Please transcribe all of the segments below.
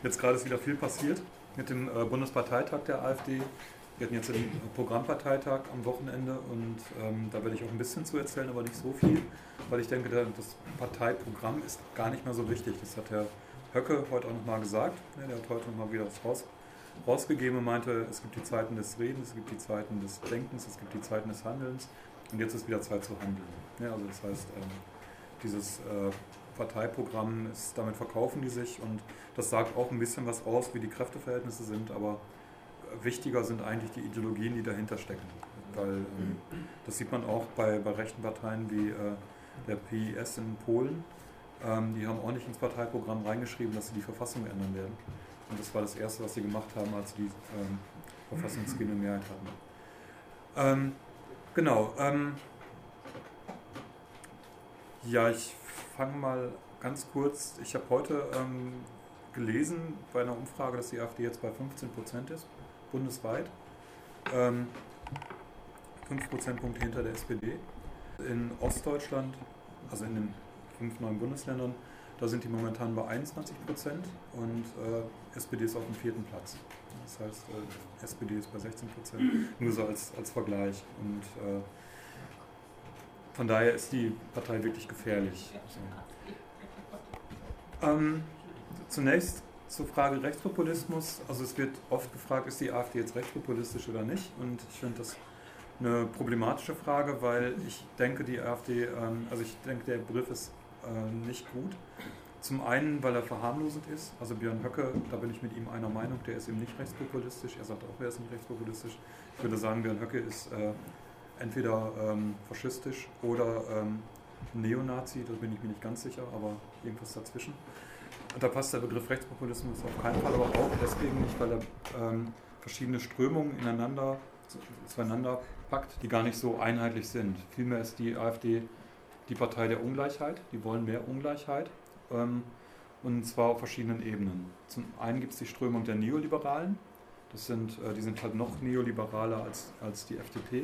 Jetzt gerade ist wieder viel passiert mit dem Bundesparteitag der AfD. Wir hatten jetzt den Programmparteitag am Wochenende und da werde ich auch ein bisschen zu erzählen, aber nicht so viel, weil ich denke, das Parteiprogramm ist gar nicht mehr so wichtig. Das hat Herr Höcke heute auch nochmal gesagt. Ja, der hat heute nochmal wieder was rausgegeben und meinte, es gibt die Zeiten des Redens, es gibt die Zeiten des Denkens, es gibt die Zeiten des Handelns und jetzt ist wieder Zeit zu handeln. Ja, also das heißt, dieses Parteiprogramm ist, damit verkaufen die sich und das sagt auch ein bisschen was aus, wie die Kräfteverhältnisse sind, aber wichtiger sind eigentlich die Ideologien, die dahinter stecken. Weil das sieht man auch bei rechten Parteien wie der PiS in Polen. Die haben auch nicht ins Parteiprogramm reingeschrieben, dass sie die Verfassung ändern werden. Und das war das Erste, was sie gemacht haben, als sie die verfassungsgebende Mehrheit hatten. Genau. Ja, ich fange mal ganz kurz. Ich habe heute gelesen bei einer Umfrage, dass die AfD jetzt bei 15% ist, bundesweit. 5 Prozentpunkte hinter der SPD. In Ostdeutschland, also in den 5 neuen Bundesländern, da sind die momentan bei 21% und SPD ist auf dem 4. Platz. Das heißt, SPD ist bei 16%, nur so als Vergleich. Und von daher ist die Partei wirklich gefährlich. So. Zunächst zur Frage Rechtspopulismus. Also es wird oft gefragt, ist die AfD jetzt rechtspopulistisch oder nicht? Und ich finde das eine problematische Frage, weil ich denke, die AfD, ich denke, der Begriff ist nicht gut. Zum einen, weil er verharmlosend ist. Also Björn Höcke, da bin ich mit ihm einer Meinung, der ist eben nicht rechtspopulistisch. Er sagt auch, er ist nicht rechtspopulistisch. Ich würde sagen, Björn Höcke ist entweder faschistisch oder Neonazi, da bin ich mir nicht ganz sicher, aber irgendwas dazwischen. Und da passt der Begriff Rechtspopulismus auf keinen Fall, aber auch deswegen nicht, weil er verschiedene Strömungen zueinander packt, die gar nicht so einheitlich sind. Vielmehr ist die AfD die Partei der Ungleichheit, die wollen mehr Ungleichheit, und zwar auf verschiedenen Ebenen. Zum einen gibt es die Strömung der Neoliberalen, die sind halt noch neoliberaler als die FDP.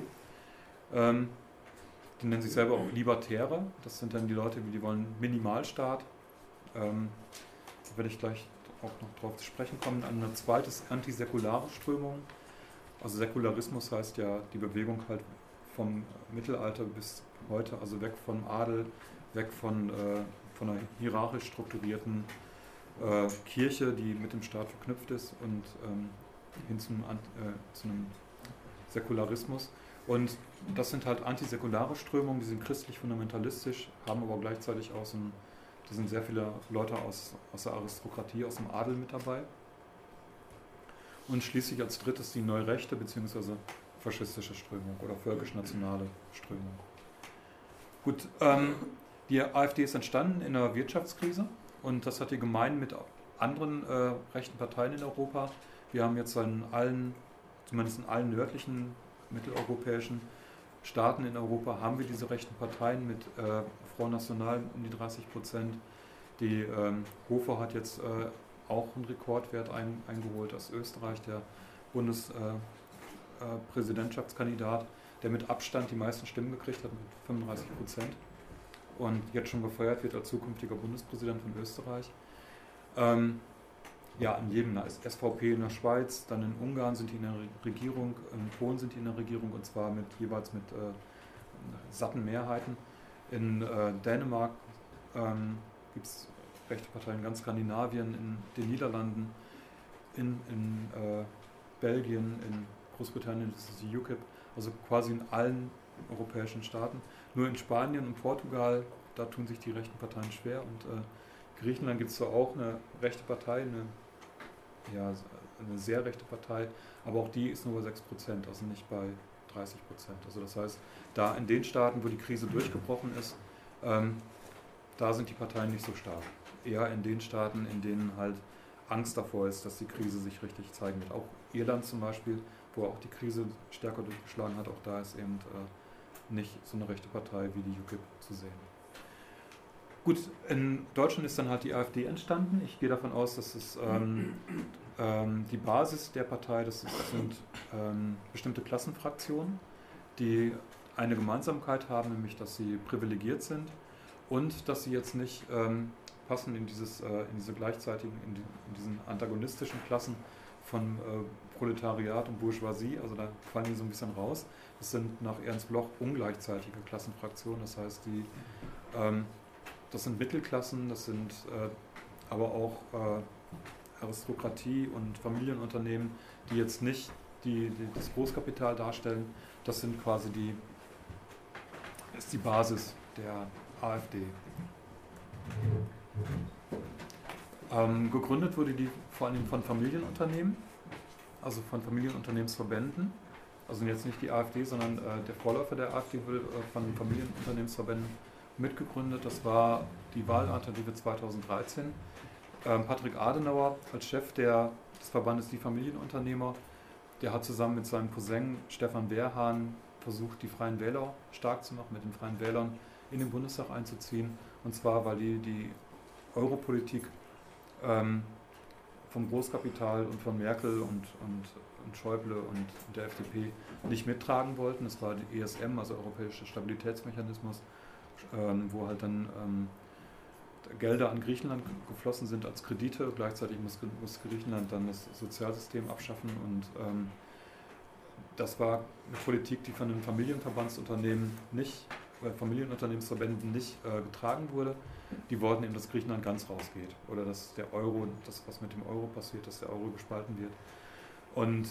Die nennen sich selber auch Libertäre, das sind dann die Leute, die wollen Minimalstaat. Da werde ich gleich auch noch drauf zu sprechen kommen. Eine zweite ist antisäkulare Strömung. Also Säkularismus heißt ja die Bewegung halt vom Mittelalter bis heute, also weg vom Adel, weg von einer hierarchisch strukturierten Kirche, die mit dem Staat verknüpft ist, und hin zu einem Säkularismus. Und das sind halt antisäkulare Strömungen, die sind christlich-fundamentalistisch, haben aber gleichzeitig auch da sind sehr viele Leute aus der Aristokratie, aus dem Adel mit dabei. Und schließlich als drittes die neurechte bzw. faschistische Strömung oder völkisch-nationale Strömung. Gut, die AfD ist entstanden in der Wirtschaftskrise und das hat die gemein mit anderen rechten Parteien in Europa. Wir haben jetzt zumindest in allen nördlichen mitteleuropäischen Staaten in Europa haben wir diese rechten Parteien mit Front National um die 30%. Die Hofer hat jetzt auch einen Rekordwert eingeholt aus Österreich, der Bundespräsidentschaftskandidat, der mit Abstand die meisten Stimmen gekriegt hat mit 35% und jetzt schon gefeiert wird als zukünftiger Bundespräsident von Österreich. Ja, in jedem, da ist SVP in der Schweiz, dann in Ungarn sind die in der Regierung, in Polen sind die in der Regierung und zwar jeweils mit satten Mehrheiten. In Dänemark gibt es rechte Parteien, in ganz Skandinavien, in den Niederlanden, in Belgien, in Großbritannien, das ist die UKIP, also quasi in allen europäischen Staaten. Nur in Spanien und Portugal, da tun sich die rechten Parteien schwer und Griechenland gibt es zwar auch eine rechte Partei, eine sehr rechte Partei, aber auch die ist nur bei 6%, also nicht bei 30%. Also das heißt, da in den Staaten, wo die Krise durchgebrochen ist, da sind die Parteien nicht so stark. Eher in den Staaten, in denen halt Angst davor ist, dass die Krise sich richtig zeigen wird. Auch Irland zum Beispiel, wo auch die Krise stärker durchgeschlagen hat, auch da ist eben nicht so eine rechte Partei wie die UKIP zu sehen. Gut, in Deutschland ist dann halt die AfD entstanden. Ich gehe davon aus, dass es die Basis der Partei, sind bestimmte Klassenfraktionen, die eine Gemeinsamkeit haben, nämlich dass sie privilegiert sind und dass sie jetzt nicht passen in diese gleichzeitigen, in diesen antagonistischen Klassen von Proletariat und Bourgeoisie, also da fallen die so ein bisschen raus. Das sind nach Ernst Bloch ungleichzeitige Klassenfraktionen, das heißt, das sind Mittelklassen, das sind aber auch Aristokratie und Familienunternehmen, die jetzt nicht das Großkapital darstellen. Das sind quasi ist die Basis der AfD. Gegründet wurde die vor allem von Familienunternehmen, also von Familienunternehmensverbänden. Also jetzt nicht die AfD, sondern der Vorläufer der AfD wurde von Familienunternehmensverbänden mitgegründet. Das war die Wahlalternative 2013. Patrick Adenauer als Chef des Verbandes Die Familienunternehmer, der hat zusammen mit seinem Cousin Stefan Wehrhahn versucht, die Freien Wähler stark zu machen, mit den Freien Wählern in den Bundestag einzuziehen. Und zwar, weil die Europolitik vom Großkapital und von Merkel und Schäuble und der FDP nicht mittragen wollten. Das war die ESM, also Europäischer Stabilitätsmechanismus, wo halt dann Gelder an Griechenland geflossen sind als Kredite. Gleichzeitig muss Griechenland dann das Sozialsystem abschaffen und das war eine Politik, die von den Familienunternehmensverbänden nicht getragen wurde. Die wollten eben, dass Griechenland ganz rausgeht oder dass der Euro, das was mit dem Euro passiert, dass der Euro gespalten wird. Und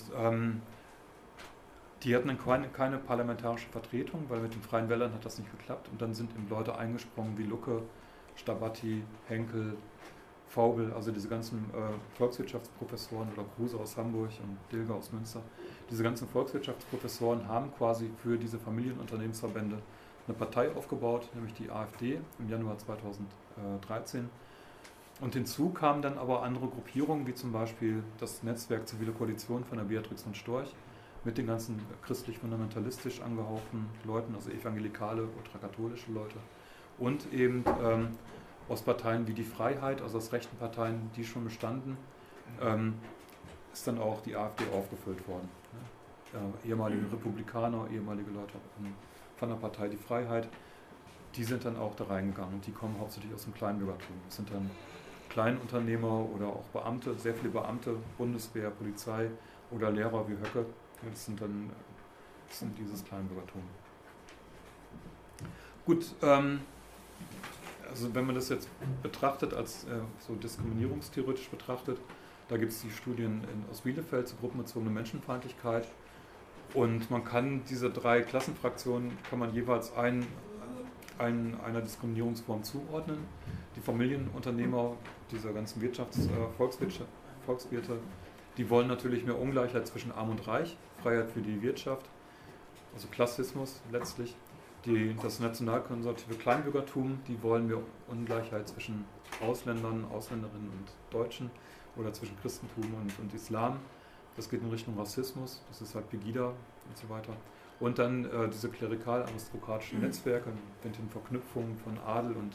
die hatten dann keine parlamentarische Vertretung, weil mit den Freien Wählern hat das nicht geklappt. Und dann sind eben Leute eingesprungen wie Lucke, Stabatti, Henkel, Vaubel, also diese ganzen Volkswirtschaftsprofessoren oder Kruse aus Hamburg und Dilger aus Münster. Diese ganzen Volkswirtschaftsprofessoren haben quasi für diese Familienunternehmensverbände eine Partei aufgebaut, nämlich die AfD im Januar 2013. Und hinzu kamen dann aber andere Gruppierungen, wie zum Beispiel das Netzwerk Zivile Koalition von der Beatrix von Storch, mit den ganzen christlich-fundamentalistisch angehauchten Leuten, also evangelikale, ultrakatholische Leute. Und eben aus Parteien wie die Freiheit, also aus rechten Parteien, die schon bestanden, ist dann auch die AfD aufgefüllt worden. Ehemalige Republikaner, ehemalige Leute von der Partei Die Freiheit, die sind dann auch da reingegangen und die kommen hauptsächlich aus dem Kleinbürgertum. Das sind dann Kleinunternehmer oder auch Beamte, sehr viele Beamte, Bundeswehr, Polizei oder Lehrer wie Höcke. Das sind dieses Kleinbürgertum. Gut, also wenn man das jetzt betrachtet, als so diskriminierungstheoretisch betrachtet, da gibt es die Studien aus Bielefeld zur gruppenbezogenen Menschenfeindlichkeit und man kann diese drei Klassenfraktionen, kann man jeweils einer Diskriminierungsform zuordnen. Die Familienunternehmer dieser ganzen Volkswirte, die wollen natürlich mehr Ungleichheit zwischen Arm und Reich, Freiheit für die Wirtschaft, also Klassismus letztlich. Das nationalkonservative Kleinbürgertum, die wollen mehr Ungleichheit zwischen Ausländern, Ausländerinnen und Deutschen oder zwischen Christentum und Islam. Das geht in Richtung Rassismus, das ist halt Pegida und so weiter. Und dann diese klerikal-aristokratischen Netzwerke mit den Verknüpfungen von Adel und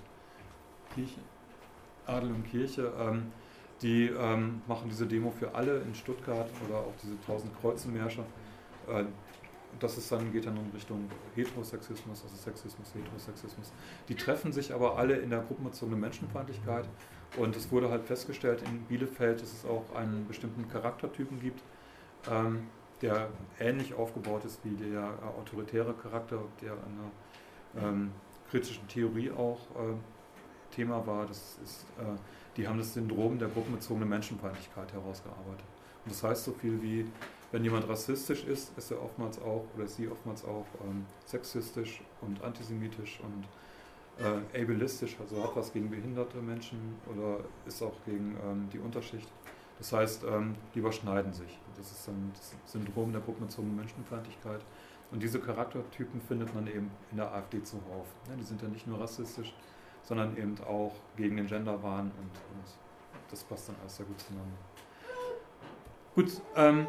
Kirche, die machen diese Demo für alle in Stuttgart oder auch diese 1000-Kreuzen-Märsche. Das geht dann in Richtung Heterosexismus, also Sexismus, Heterosexismus. Die treffen sich aber alle in der gruppenbezogenen Menschenfeindlichkeit und es wurde halt festgestellt in Bielefeld, dass es auch einen bestimmten Charaktertypen gibt, der ähnlich aufgebaut ist wie der autoritäre Charakter, der in einer kritischen Theorie auch Thema war. Die haben das Syndrom der gruppenbezogenen Menschenfeindlichkeit herausgearbeitet. Und das heißt so viel wie, wenn jemand rassistisch ist, ist er oftmals auch, oder ist sie oftmals auch sexistisch und antisemitisch und ableistisch, also hat was gegen behinderte Menschen oder ist auch gegen die Unterschicht. Das heißt, die überschneiden sich. Das ist dann das Syndrom der gruppenbezogenen Menschenfeindlichkeit. Und diese Charaktertypen findet man eben in der AfD zuhauf. Die sind ja nicht nur rassistisch, sondern eben auch gegen den Genderwahn und das passt dann alles sehr gut zueinander. Gut,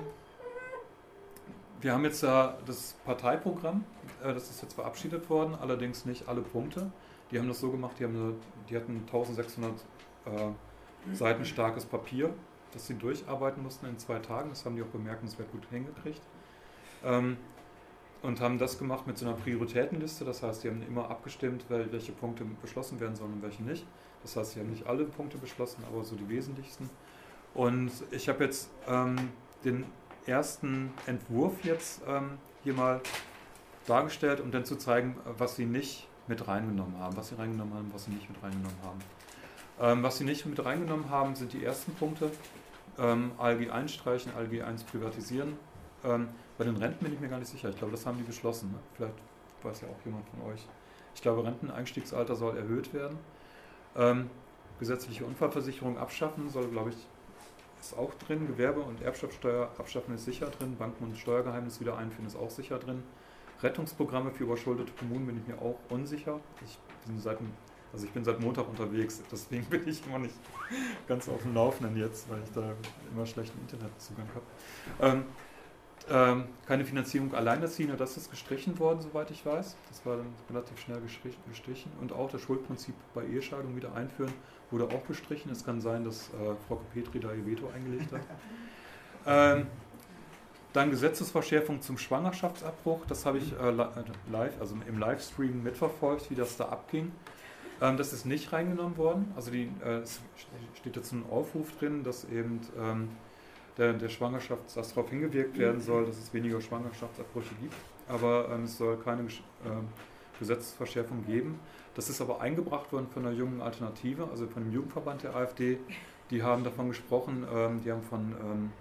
wir haben jetzt das Parteiprogramm, das ist jetzt verabschiedet worden, allerdings nicht alle Punkte. Die haben das so gemacht, die hatten 1600 Seiten starkes Papier, das sie durcharbeiten mussten in 2 Tagen. Das haben die auch bemerkenswert gut hingekriegt. und haben das gemacht mit so einer Prioritätenliste. Das heißt, die haben immer abgestimmt, welche Punkte beschlossen werden sollen und welche nicht. Das heißt, sie haben nicht alle Punkte beschlossen, aber so die wesentlichsten. Und ich habe jetzt den ersten Entwurf jetzt hier mal dargestellt, um dann zu zeigen, was sie nicht mit reingenommen haben, was sie reingenommen haben, was sie nicht mit reingenommen haben. Was sie nicht mit reingenommen haben, sind die ersten Punkte. ALG 1 streichen, ALG 1 privatisieren. Bei den Renten bin ich mir gar nicht sicher. Ich glaube, das haben die beschlossen. Ne? Vielleicht weiß ja auch jemand von euch. Ich glaube, Renteneinstiegsalter soll erhöht werden. Gesetzliche Unfallversicherung abschaffen soll, glaube ich, ist auch drin. Gewerbe- und Erbschaftssteuer abschaffen ist sicher drin. Banken- und Steuergeheimnis wieder einführen ist auch sicher drin. Rettungsprogramme für überschuldete Kommunen bin ich mir auch unsicher. Ich bin seit Montag unterwegs, deswegen bin ich immer nicht ganz auf dem Laufenden jetzt, weil ich da immer schlechten Internetzugang habe. Keine Finanzierung Alleinerziehender, das ist gestrichen worden, soweit ich weiß. Das war dann relativ schnell gestrichen. Und auch das Schuldprinzip bei Ehescheidung wieder einführen, wurde auch gestrichen. Es kann sein, dass Frau Petri da ihr Veto eingelegt hat. Dann Gesetzesverschärfung zum Schwangerschaftsabbruch. Das habe ich live, also im Livestream mitverfolgt, wie das da abging. Das ist nicht reingenommen worden. Also es steht jetzt ein Aufruf drin, dass eben der Schwangerschaft, dass darauf hingewirkt werden soll, dass es weniger Schwangerschaftsabbrüche gibt. Aber es soll keine Gesetzesverschärfung geben. Das ist aber eingebracht worden von einer jungen Alternative, also von dem Jugendverband der AfD. Die haben davon gesprochen, die haben von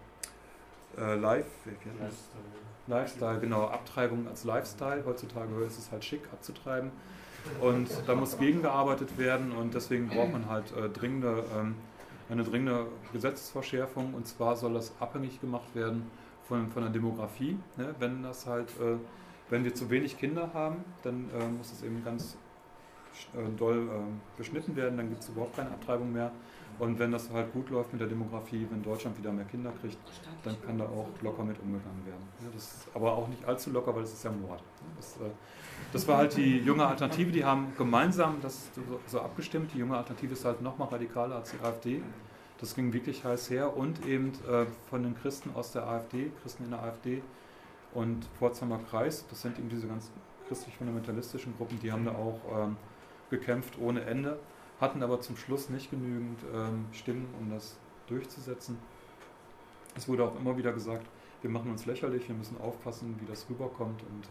Lifestyle, genau, Abtreibung als Lifestyle. Heutzutage ist es halt schick, abzutreiben. Und da muss gegengearbeitet werden und deswegen braucht man halt eine dringende Gesetzesverschärfung. Und zwar soll das abhängig gemacht werden von der Demografie. Ne? Wenn wir zu wenig Kinder haben, dann muss es eben ganz doll beschnitten werden, dann gibt es überhaupt keine Abtreibung mehr. Und wenn das halt gut läuft mit der Demografie, wenn Deutschland wieder mehr Kinder kriegt, dann kann da auch locker mit umgegangen werden. Ja, das ist aber auch nicht allzu locker, weil das ist ja Mord. Das war halt die junge Alternative, die haben gemeinsam das so abgestimmt. Die junge Alternative ist halt noch mal radikaler als die AfD. Das ging wirklich heiß her und eben von den Christen aus der AfD, Christen in der AfD und Pforzheimer Kreis, das sind eben diese ganz christlich-fundamentalistischen Gruppen, die haben da auch gekämpft ohne Ende, hatten aber zum Schluss nicht genügend Stimmen, um das durchzusetzen. Es wurde auch immer wieder gesagt, wir machen uns lächerlich, wir müssen aufpassen, wie das rüberkommt und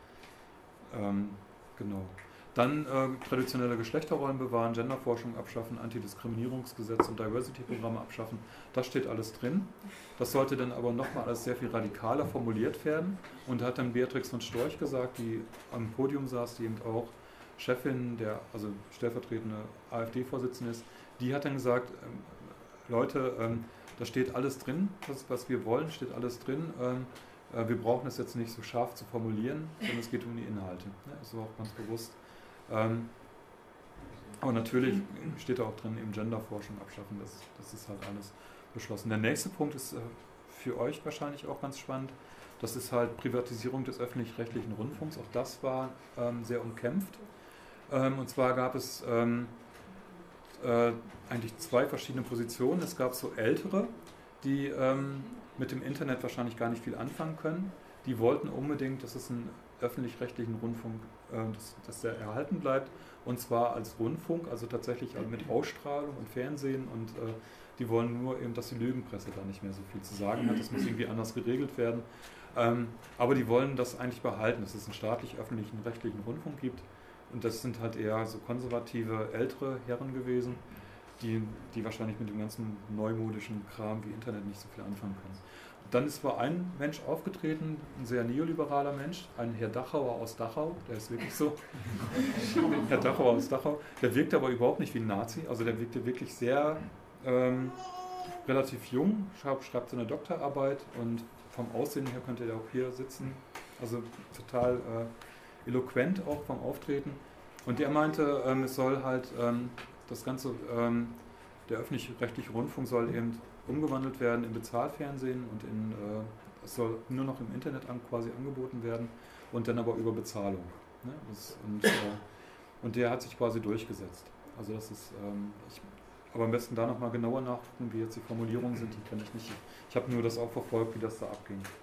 genau. Dann traditionelle Geschlechterrollen bewahren, Genderforschung abschaffen, Antidiskriminierungsgesetz und Diversity-Programme abschaffen. Das steht alles drin. Das sollte dann aber nochmal alles sehr viel radikaler formuliert werden. Und da hat dann Beatrix von Storch gesagt, die am Podium saß, die eben auch Chefin, also stellvertretende AfD-Vorsitzende ist, die hat dann gesagt, Leute, da steht alles drin, was wir wollen, steht alles drin. Wir brauchen es jetzt nicht so scharf zu formulieren, sondern es geht um die Inhalte. Das war auch ganz bewusst. Aber natürlich steht da auch drin, eben Genderforschung abschaffen, das ist halt alles beschlossen. Der nächste Punkt ist für euch wahrscheinlich auch ganz spannend. Das ist halt Privatisierung des öffentlich-rechtlichen Rundfunks. Auch das war sehr umkämpft. Und zwar gab es eigentlich zwei verschiedene Positionen. Es gab so Ältere, die mit dem Internet wahrscheinlich gar nicht viel anfangen können. Die wollten unbedingt, dass es einen öffentlich-rechtlichen Rundfunk, dass der erhalten bleibt. Und zwar als Rundfunk, also tatsächlich mit Ausstrahlung und Fernsehen. Und die wollen nur eben, dass die Lügenpresse da nicht mehr so viel zu sagen hat. Das muss irgendwie anders geregelt werden. Aber die wollen das eigentlich behalten, dass es einen staatlich-öffentlichen rechtlichen Rundfunk gibt. Und das sind halt eher so konservative, ältere Herren gewesen, die wahrscheinlich mit dem ganzen neumodischen Kram wie Internet nicht so viel anfangen können. Und dann ist ein Mensch aufgetreten, ein sehr neoliberaler Mensch, ein Herr Dachauer aus Dachau, der ist wirklich so. Herr Dachauer aus Dachau, der wirkte aber überhaupt nicht wie ein Nazi, also der wirkte wirklich sehr relativ jung, schreibt so eine Doktorarbeit und vom Aussehen her könnte er auch hier sitzen, also total eloquent auch vom Auftreten. Und der meinte, es soll halt das Ganze, der öffentlich-rechtliche Rundfunk soll eben umgewandelt werden in Bezahlfernsehen und es soll nur noch im Internet quasi angeboten werden und dann aber über Bezahlung. Ne? Und der hat sich quasi durchgesetzt. Also das ist, aber am besten da nochmal genauer nachgucken, wie jetzt die Formulierungen sind, die kenne ich nicht. Ich habe nur das auch verfolgt, wie das da abging.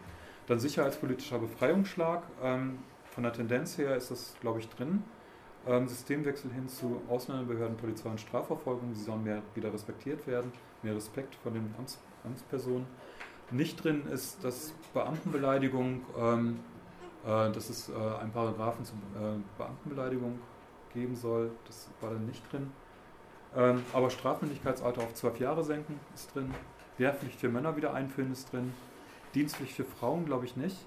Dann sicherheitspolitischer Befreiungsschlag. Von der Tendenz her ist das, glaube ich, drin. Systemwechsel hin zu Ausländerbehörden, Polizei und Strafverfolgung. Sie sollen mehr wieder respektiert werden, mehr Respekt von den Amtspersonen. Nicht drin ist, dass Beamtenbeleidigung, dass es einen Paragraphen zur Beamtenbeleidigung geben soll. Das war dann nicht drin. Aber Strafmündigkeitsalter auf 12 Jahre senken ist drin. Wehrpflicht für Männer wieder einführen ist drin. Dienstpflicht für Frauen glaube ich nicht.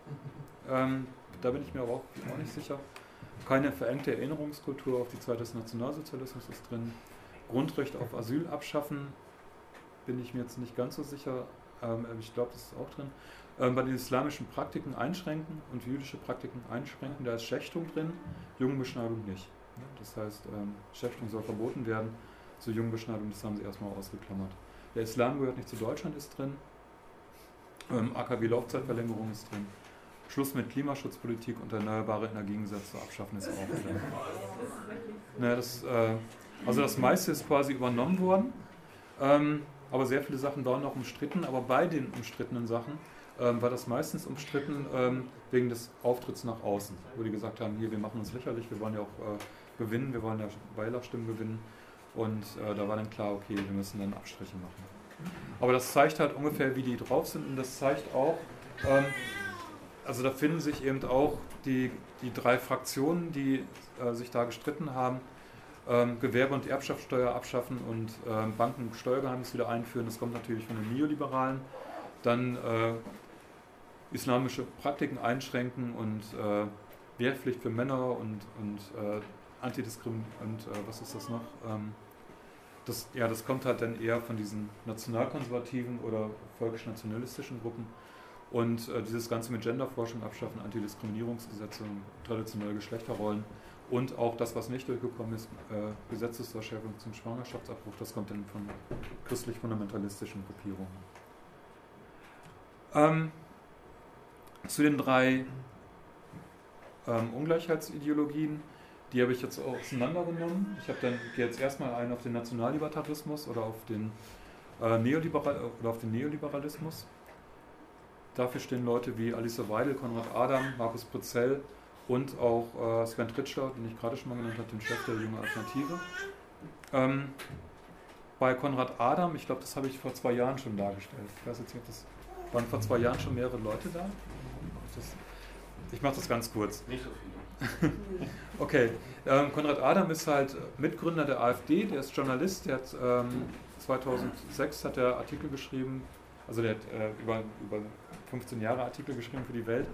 Da bin ich mir aber auch nicht sicher. Keine verengte Erinnerungskultur auf die Zeit des Nationalsozialismus ist drin. Grundrecht auf Asyl abschaffen, bin ich mir jetzt nicht ganz so sicher. Ich glaube, das ist auch drin. Bei den islamischen Praktiken einschränken und jüdische Praktiken einschränken, da ist Schächtung drin, Jungenbeschneidung nicht. Das heißt, Schächtung soll verboten werden, zur Jungenbeschneidung, das haben sie erstmal ausgeklammert. Der Islam gehört nicht zu Deutschland, ist drin. AKW-Laufzeitverlängerung ist drin. Schluss mit Klimaschutzpolitik und erneuerbare Energiegesetze abschaffen ist auch drin. Also das meiste ist quasi übernommen worden, aber sehr viele Sachen waren noch umstritten. Aber bei den umstrittenen Sachen war das meistens umstritten wegen des Auftritts nach außen, wo die gesagt haben, hier, wir machen uns lächerlich, wir wollen ja auch gewinnen, wir wollen ja Wählerstimmen gewinnen. Und da war dann klar, okay, wir müssen dann Abstriche machen. Aber das zeigt halt ungefähr, wie die drauf sind, und das zeigt auch, also da finden sich eben auch die 3 Fraktionen, die sich da gestritten haben, Gewerbe- und Erbschaftssteuer abschaffen und Banken- und Steuergeheimnis wieder einführen. Das kommt natürlich von den Neoliberalen. Dann islamische Praktiken einschränken und Wehrpflicht für Männer und Antidiskriminierung und was ist das noch? Das kommt halt dann eher von diesen nationalkonservativen oder völkisch-nationalistischen Gruppen. Und dieses Ganze mit Genderforschung abschaffen, Antidiskriminierungsgesetze, traditionelle Geschlechterrollen und auch das, was nicht durchgekommen ist, Gesetzesverschärfung zum Schwangerschaftsabbruch, das kommt dann von christlich-fundamentalistischen Gruppierungen. Zu den 3 Ungleichheitsideologien, die habe ich jetzt auch auseinandergenommen. Ich gehe jetzt erstmal ein auf den Nationallibertarismus oder auf den Neoliberalismus. Dafür stehen Leute wie Alice Weidel, Konrad Adam, Markus Prezell und auch Sven Tritschler, den ich gerade schon mal genannt habe, den Chef der Junge Alternative. Bei Konrad Adam, ich glaube, das habe ich vor 2 Jahren schon dargestellt. Ich weiß jetzt nicht, waren vor 2 Jahren schon mehrere Leute da? Ich mache das ganz kurz. Nicht so viele. Okay, Konrad Adam ist halt Mitgründer der AfD, der ist Journalist, der hat 2006 hat er Artikel geschrieben, also der hat über 15 Jahre Artikel geschrieben für die Welt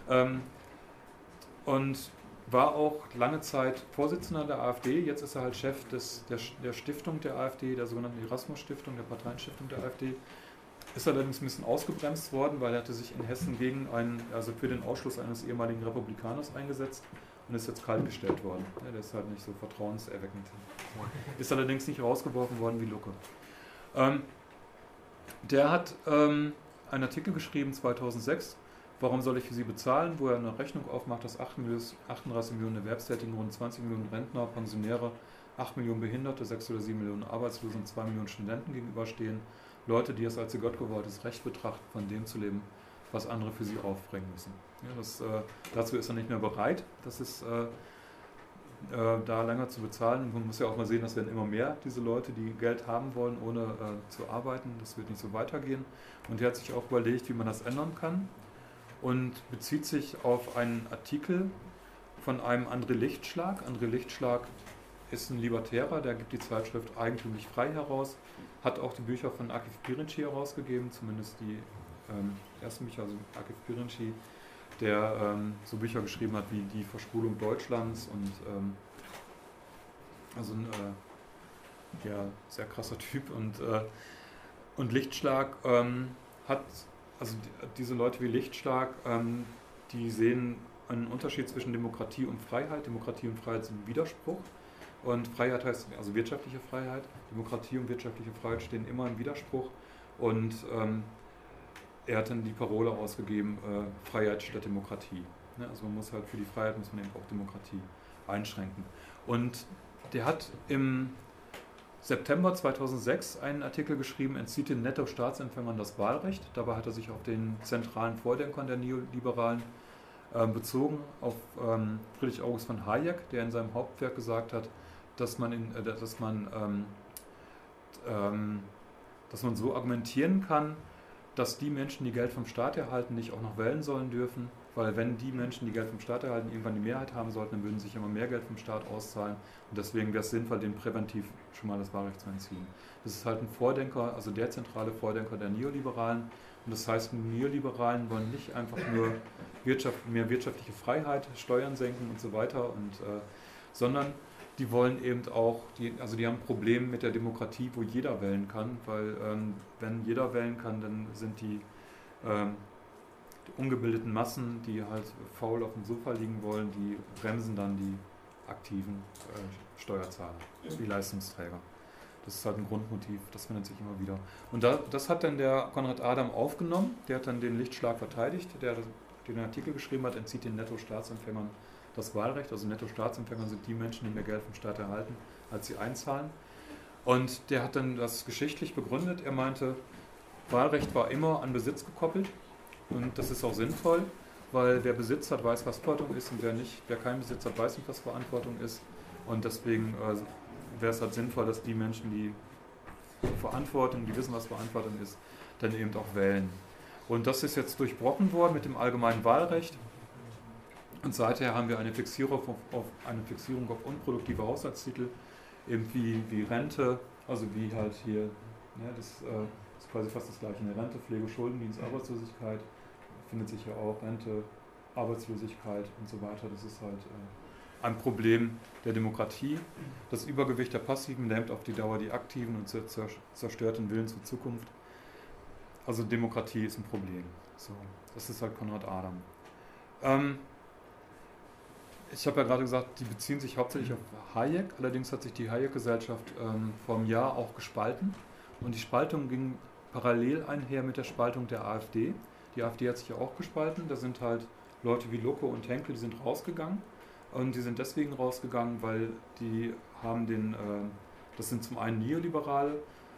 und war auch lange Zeit Vorsitzender der AfD, jetzt ist er halt Chef der Stiftung der AfD, der sogenannten Erasmus-Stiftung, der Parteienstiftung der AfD. Ist allerdings ein bisschen ausgebremst worden, weil er hatte sich in Hessen für den Ausschluss eines ehemaligen Republikaners eingesetzt und ist jetzt kaltgestellt worden. Ja, der ist halt nicht so vertrauenserweckend. Ist allerdings nicht rausgeworfen worden wie Lucke. Der hat einen Artikel geschrieben 2006, warum soll ich für Sie bezahlen, wo er eine Rechnung aufmacht, dass 38 Millionen Erwerbstätigen, rund 20 Millionen Rentner, Pensionäre, 8 Millionen Behinderte, 6 oder 7 Millionen Arbeitslose und 2 Millionen Studenten gegenüberstehen. Leute, die es als ihr gottgewolltes Recht betrachten, von dem zu leben, was andere für sie aufbringen müssen. Ja, dazu ist er nicht mehr bereit, da länger zu bezahlen. Man muss ja auch mal sehen, dass werden immer mehr diese Leute, die Geld haben wollen, ohne zu arbeiten. Das wird nicht so weitergehen. Und er hat sich auch überlegt, wie man das ändern kann und bezieht sich auf einen Artikel von einem André Lichtschlag. André Lichtschlag ist ein Libertärer, der gibt die Zeitschrift Eigentümlich Frei heraus, hat auch die Bücher von Akif Pirinci herausgegeben, zumindest die ersten Bücher, also Akif Pirinci, der so Bücher geschrieben hat wie Die Verspulung Deutschlands und also ein sehr krasser Typ und Lichtschlag diese Leute wie Lichtschlag, die sehen einen Unterschied zwischen Demokratie und Freiheit. Demokratie und Freiheit sind ein Widerspruch. Und Freiheit heißt also wirtschaftliche Freiheit. Demokratie und wirtschaftliche Freiheit stehen immer im Widerspruch. Und er hat dann die Parole ausgegeben, Freiheit statt Demokratie. Ne? Also man muss halt für die Freiheit muss man eben auch Demokratie einschränken. Und der hat im September 2006 einen Artikel geschrieben, entzieht den Netto-Staatsempfängern das Wahlrecht. Dabei hat er sich auf den zentralen Vordenkern der Neoliberalen bezogen, auf Friedrich August von Hayek, der in seinem Hauptwerk gesagt hat, dass man so argumentieren kann, dass die Menschen, die Geld vom Staat erhalten, nicht auch noch wählen sollen dürfen, weil wenn die Menschen, die Geld vom Staat erhalten, irgendwann die Mehrheit haben sollten, dann würden sich immer mehr Geld vom Staat auszahlen und deswegen wäre es sinnvoll, denen präventiv schon mal das Wahlrecht zu entziehen. Das ist halt ein Vordenker, also der zentrale Vordenker der Neoliberalen und das heißt, die Neoliberalen wollen nicht einfach nur mehr wirtschaftliche Freiheit, Steuern senken und so weiter, sondern die wollen eben auch, die haben ein Problem mit der Demokratie, wo jeder wählen kann, weil wenn jeder wählen kann, dann sind die ungebildeten Massen, die halt faul auf dem Sofa liegen wollen, die bremsen dann die aktiven Steuerzahler, die Leistungsträger. Das ist halt ein Grundmotiv, das findet sich immer wieder. Und das hat dann der Konrad Adam aufgenommen, der hat dann den Lichtschlag verteidigt, der den Artikel geschrieben hat, entzieht den Netto-Staatsempfängern das Wahlrecht. Also Netto-Staatsempfänger sind die Menschen, die mehr Geld vom Staat erhalten, als sie einzahlen. Und der hat dann das geschichtlich begründet. Er meinte, Wahlrecht war immer an Besitz gekoppelt und das ist auch sinnvoll, weil wer Besitz hat, weiß, was Verantwortung ist und wer keinen Besitz hat, weiß nicht, was Verantwortung ist. Und deswegen wäre es halt sinnvoll, dass die Menschen, die Verantwortung, die wissen, was Verantwortung ist, dann eben auch wählen. Und das ist jetzt durchbrochen worden mit dem allgemeinen Wahlrecht. Und seither haben wir eine Fixierung auf unproduktive Haushaltstitel, eben wie Rente, also wie halt hier, das ist quasi fast das gleiche, eine Rente, Pflege, Schuldendienst, Arbeitslosigkeit, findet sich ja auch, Rente, Arbeitslosigkeit und so weiter. Das ist halt ein Problem der Demokratie. Das Übergewicht der Passiven lähmt auf die Dauer die Aktiven und zerstört den Willen zur Zukunft. Also Demokratie ist ein Problem. So, das ist halt Konrad Adam. Ich habe ja gerade gesagt, die beziehen sich hauptsächlich auf Hayek, allerdings hat sich die Hayek-Gesellschaft vor einem Jahr auch gespalten und die Spaltung ging parallel einher mit der Spaltung der AfD. Die AfD hat sich ja auch gespalten, da sind halt Leute wie Lucke und Henkel, die sind rausgegangen und die sind deswegen rausgegangen, weil die haben das sind zum einen Neoliberale,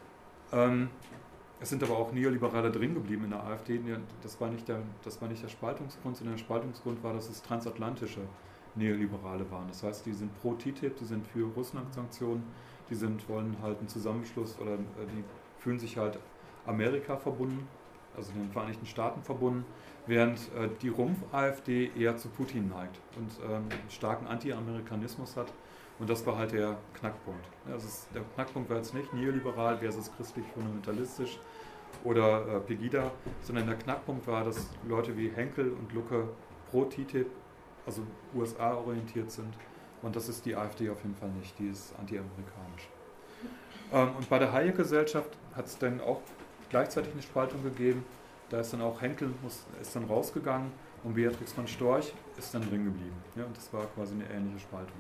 es sind aber auch Neoliberale drin geblieben in der AfD, das war nicht der Spaltungsgrund, sondern der Spaltungsgrund war, dass es transatlantische Neoliberale waren. Das heißt, die sind pro TTIP, die sind für Russland-Sanktionen, wollen halt einen Zusammenschluss oder die fühlen sich halt Amerika verbunden, also den Vereinigten Staaten verbunden, während die Rumpf-AfD eher zu Putin neigt und einen starken Anti-Amerikanismus hat. Und das war halt der Knackpunkt. Der Knackpunkt war jetzt nicht neoliberal versus christlich-fundamentalistisch oder Pegida, sondern der Knackpunkt war, dass Leute wie Henkel und Lucke pro TTIP, also USA orientiert sind. Und das ist die AfD auf jeden Fall nicht, die ist anti-amerikanisch. Und bei der Hayek-Gesellschaft hat es dann auch gleichzeitig eine Spaltung gegeben. Da ist dann auch Henkel ist dann rausgegangen und Beatrix von Storch ist dann drin geblieben. Ja, und das war quasi eine ähnliche Spaltung.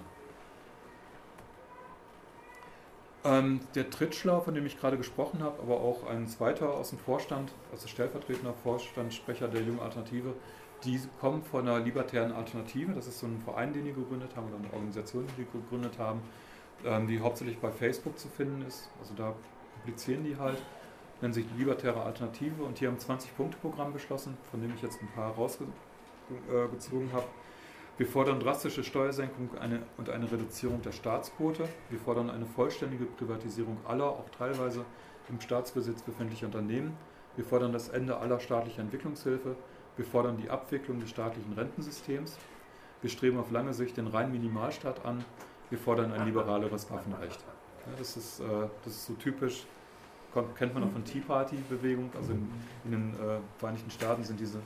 Der Tritschler, von dem ich gerade gesprochen habe, aber auch ein zweiter aus dem Vorstand, also stellvertretender Vorstandssprecher der Jungen Alternative, die kommen von einer libertären Alternative. Das ist so ein Verein, den die gegründet haben, oder eine Organisation, die gegründet haben, die hauptsächlich bei Facebook zu finden ist. Also da publizieren die halt, nennen sich Libertäre Alternative und die haben ein 20-Punkte-Programm beschlossen, von dem ich jetzt ein paar rausgezogen habe. Wir fordern drastische Steuersenkung und eine Reduzierung der Staatsquote. Wir fordern eine vollständige Privatisierung aller, auch teilweise im Staatsbesitz befindlicher Unternehmen. Wir fordern das Ende aller staatlicher Entwicklungshilfe. Wir fordern die Abwicklung des staatlichen Rentensystems. Wir streben auf lange Sicht den reinen Minimalstaat an. Wir fordern ein liberaleres Waffenrecht. Ja, das ist so typisch, kennt man auch von Tea Party-Bewegung. Also in den Vereinigten Staaten sind diese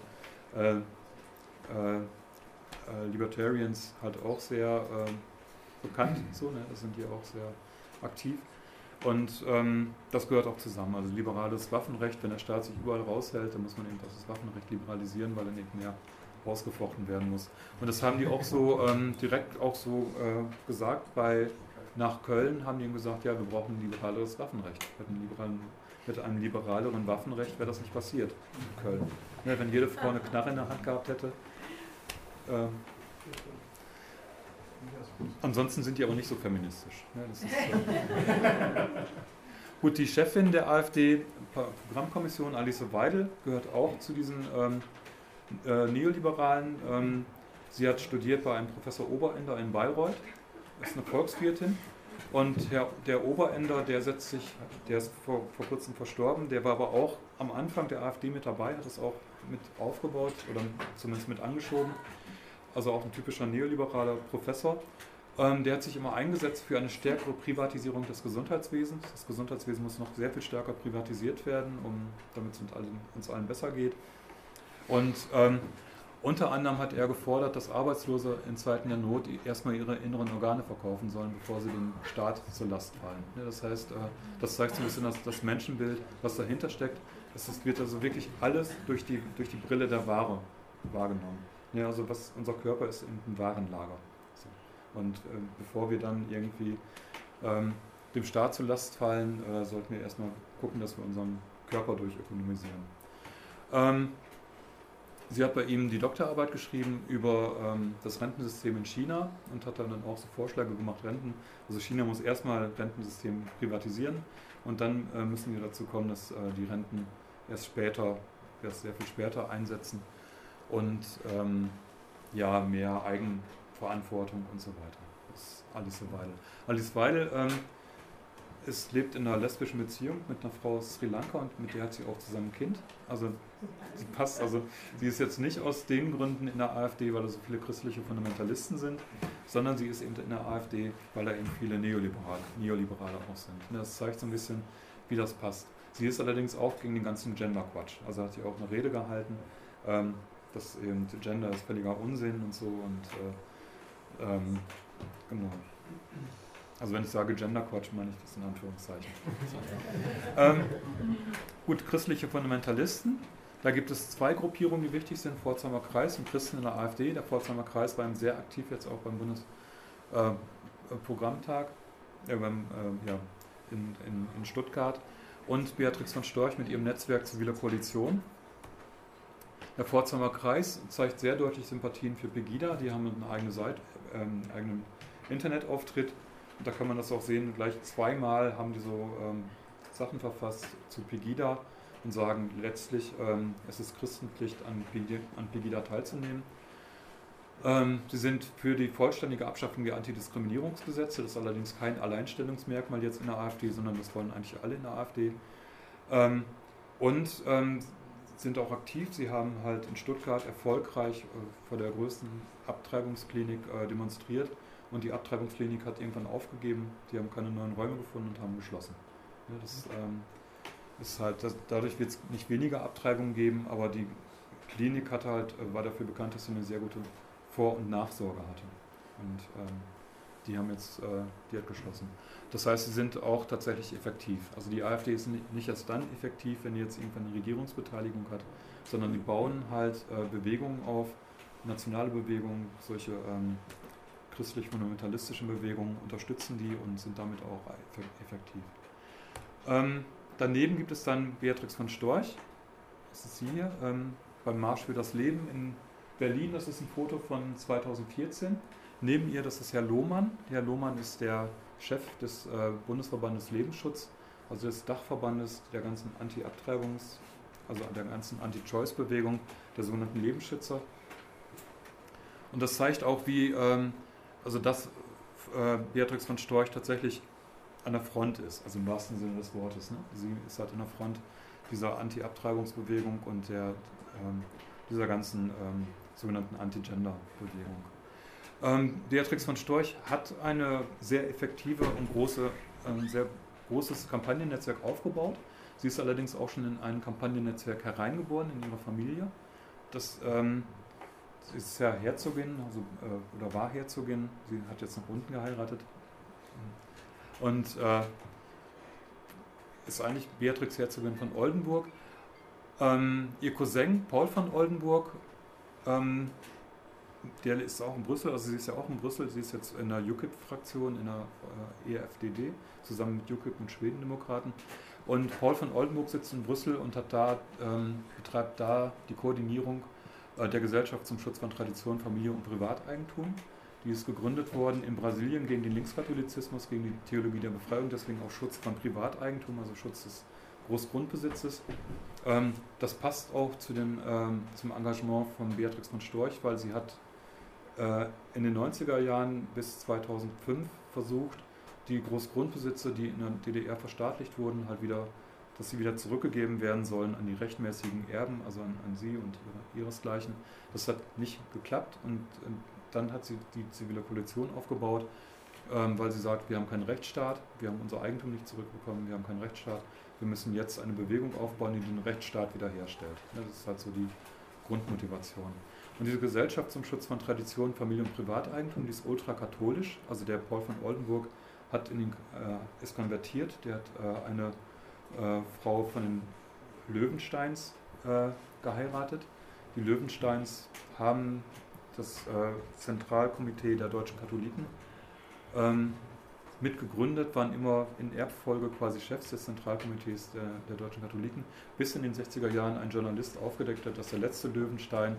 Libertarians halt auch sehr bekannt, so, ne? Das sind die auch sehr aktiv. Und das gehört auch zusammen. Also liberales Waffenrecht, wenn der Staat sich überall raushält, dann muss man eben das Waffenrecht liberalisieren, weil dann eben mehr ausgefochten werden muss. Und das haben die auch so direkt auch so gesagt. Nach Köln haben die ihm gesagt, ja, wir brauchen ein liberaleres Waffenrecht. Mit einem liberaleren Waffenrecht wäre das nicht passiert in Köln. Ja, wenn jede Frau eine Knarre in der Hand gehabt hätte. Ansonsten sind die aber nicht so feministisch. Ne? Das ist, gut, die Chefin der AfD-Programmkommission, Alice Weidel, gehört auch zu diesen Neoliberalen. Sie hat studiert bei einem Professor Oberender in Bayreuth, ist eine Volkswirtin. Und der Oberender, der ist vor kurzem verstorben, der war aber auch am Anfang der AfD mit dabei, hat es auch mit aufgebaut oder zumindest mit angeschoben. Also auch ein typischer neoliberaler Professor. Der hat sich immer eingesetzt für eine stärkere Privatisierung des Gesundheitswesens. Das Gesundheitswesen muss noch sehr viel stärker privatisiert werden, damit es uns allen besser geht. Und unter anderem hat er gefordert, dass Arbeitslose in Zeiten der Not erstmal ihre inneren Organe verkaufen sollen, bevor sie dem Staat zur Last fallen. Ja, das heißt, das zeigt so ein bisschen das Menschenbild, was dahinter steckt. Es wird also wirklich alles durch die Brille der Ware wahrgenommen. Ja, also unser Körper ist ein Warenlager. So. Und bevor wir dann irgendwie dem Staat zur Last fallen, sollten wir erstmal gucken, dass wir unseren Körper durchökonomisieren. Sie hat bei ihm die Doktorarbeit geschrieben über das Rentensystem in China und hat dann auch so Vorschläge gemacht, also China muss erstmal Rentensystem privatisieren und dann müssen wir dazu kommen, dass die Renten erst sehr viel später einsetzen und mehr Eigenverantwortung und so weiter. Das ist Alice Weidel. Alice Weidel lebt in einer lesbischen Beziehung mit einer Frau aus Sri Lanka und mit der hat sie auch zusammen ein Kind. Also sie passt, also sie ist jetzt nicht aus den Gründen in der AfD, weil da so viele christliche Fundamentalisten sind, sondern sie ist eben in der AfD, weil da eben viele Neoliberale auch sind. Das zeigt so ein bisschen, wie das passt. Sie ist allerdings auch gegen den ganzen Gender-Quatsch. Also hat sie auch eine Rede gehalten, dass eben Gender ist völliger Unsinn und so und genau. Also wenn ich sage Gender-Quatsch, meine ich das in Anführungszeichen. Gut, christliche Fundamentalisten. Da gibt es zwei Gruppierungen, die wichtig sind, Pforzheimer Kreis und Christen in der AfD. Der Pforzheimer Kreis war eben sehr aktiv jetzt auch beim Bundesprogrammtag in Stuttgart. Und Beatrix von Storch mit ihrem Netzwerk Zivile Koalition. Der Pforzheimer Kreis zeigt sehr deutlich Sympathien für Pegida. Die haben eine eigene Seite, einen eigenen Internetauftritt. Und da kann man das auch sehen, gleich zweimal haben die so Sachen verfasst zu Pegida und sagen letztlich, es ist Christenpflicht, an Pegida teilzunehmen. Sie sind für die vollständige Abschaffung der Antidiskriminierungsgesetze, das ist allerdings kein Alleinstellungsmerkmal jetzt in der AfD, sondern das wollen eigentlich alle in der AfD. Sind auch aktiv, sie haben halt in Stuttgart erfolgreich vor der größten Abtreibungsklinik demonstriert. Und die Abtreibungsklinik hat irgendwann aufgegeben, die haben keine neuen Räume gefunden und haben geschlossen. Ja, das ist halt, dadurch wird es nicht weniger Abtreibungen geben, aber die Klinik war dafür bekannt, dass sie eine sehr gute Vor- und Nachsorge hatte. Und die hat geschlossen. Das heißt, sie sind auch tatsächlich effektiv. Also die AfD ist nicht erst dann effektiv, wenn die jetzt irgendwann eine Regierungsbeteiligung hat, sondern die bauen halt Bewegungen auf, nationale Bewegungen, solche christlich-fundamentalistischen Bewegungen unterstützen die und sind damit auch effektiv. Daneben gibt es dann Beatrix von Storch, das ist sie hier, beim Marsch für das Leben in Berlin, das ist ein Foto von 2014. Neben ihr, das ist Herr Lohmann. Herr Lohmann ist der Chef des Bundesverbandes Lebensschutz, also des Dachverbandes der ganzen also der ganzen Anti-Choice-Bewegung, der sogenannten Lebensschützer. Und das zeigt auch, dass Beatrix von Storch tatsächlich an der Front ist, also im wahrsten Sinne des Wortes. Ne? Sie ist halt an der Front dieser Anti-Abtreibungsbewegung und dieser ganzen sogenannten Anti-Gender-Bewegung. Beatrix von Storch hat eine sehr effektive und sehr großes Kampagnennetzwerk aufgebaut. Sie ist allerdings auch schon in ein Kampagnennetzwerk hereingeboren in ihrer Familie. Sie ist ja Herzogin, oder war Herzogin. Sie hat jetzt nach unten geheiratet. Und ist eigentlich Beatrix Herzogin von Oldenburg. Ihr Cousin Paul von Oldenburg, der ist auch in Brüssel, also sie ist ja auch in Brüssel, sie ist jetzt in der UKIP-Fraktion, in der EFDD, zusammen mit UKIP und Schwedendemokraten. Und Paul von Oldenburg sitzt in Brüssel und betreibt da die Koordinierung der Gesellschaft zum Schutz von Tradition, Familie und Privateigentum. Die ist gegründet worden in Brasilien gegen den Linkskatholizismus, gegen die Theologie der Befreiung, deswegen auch Schutz von Privateigentum, also Schutz des Großgrundbesitzes. Das passt auch zum Engagement von Beatrix von Storch, weil sie hat in den 90er Jahren bis 2005 versucht, die Großgrundbesitze, die in der DDR verstaatlicht wurden, halt wieder, dass sie wieder zurückgegeben werden sollen an die rechtmäßigen Erben, also an sie und ihresgleichen. Das hat nicht geklappt und dann hat sie die zivile Koalition aufgebaut, weil sie sagt, wir haben keinen Rechtsstaat, wir haben unser Eigentum nicht zurückbekommen, wir haben keinen Rechtsstaat, wir müssen jetzt eine Bewegung aufbauen, die den Rechtsstaat wiederherstellt. Das ist halt so die Grundmotivation. Und diese Gesellschaft zum Schutz von Tradition, Familie und Privateigentum, die ist ultrakatholisch. Also der Paul von Oldenburg ist konvertiert, der hat eine Frau von den Löwensteins geheiratet. Die Löwensteins haben das Zentralkomitee der deutschen Katholiken mitgegründet, waren immer in Erbfolge quasi Chefs des Zentralkomitees der deutschen Katholiken, bis in den 60er Jahren ein Journalist aufgedeckt hat, dass der letzte Löwenstein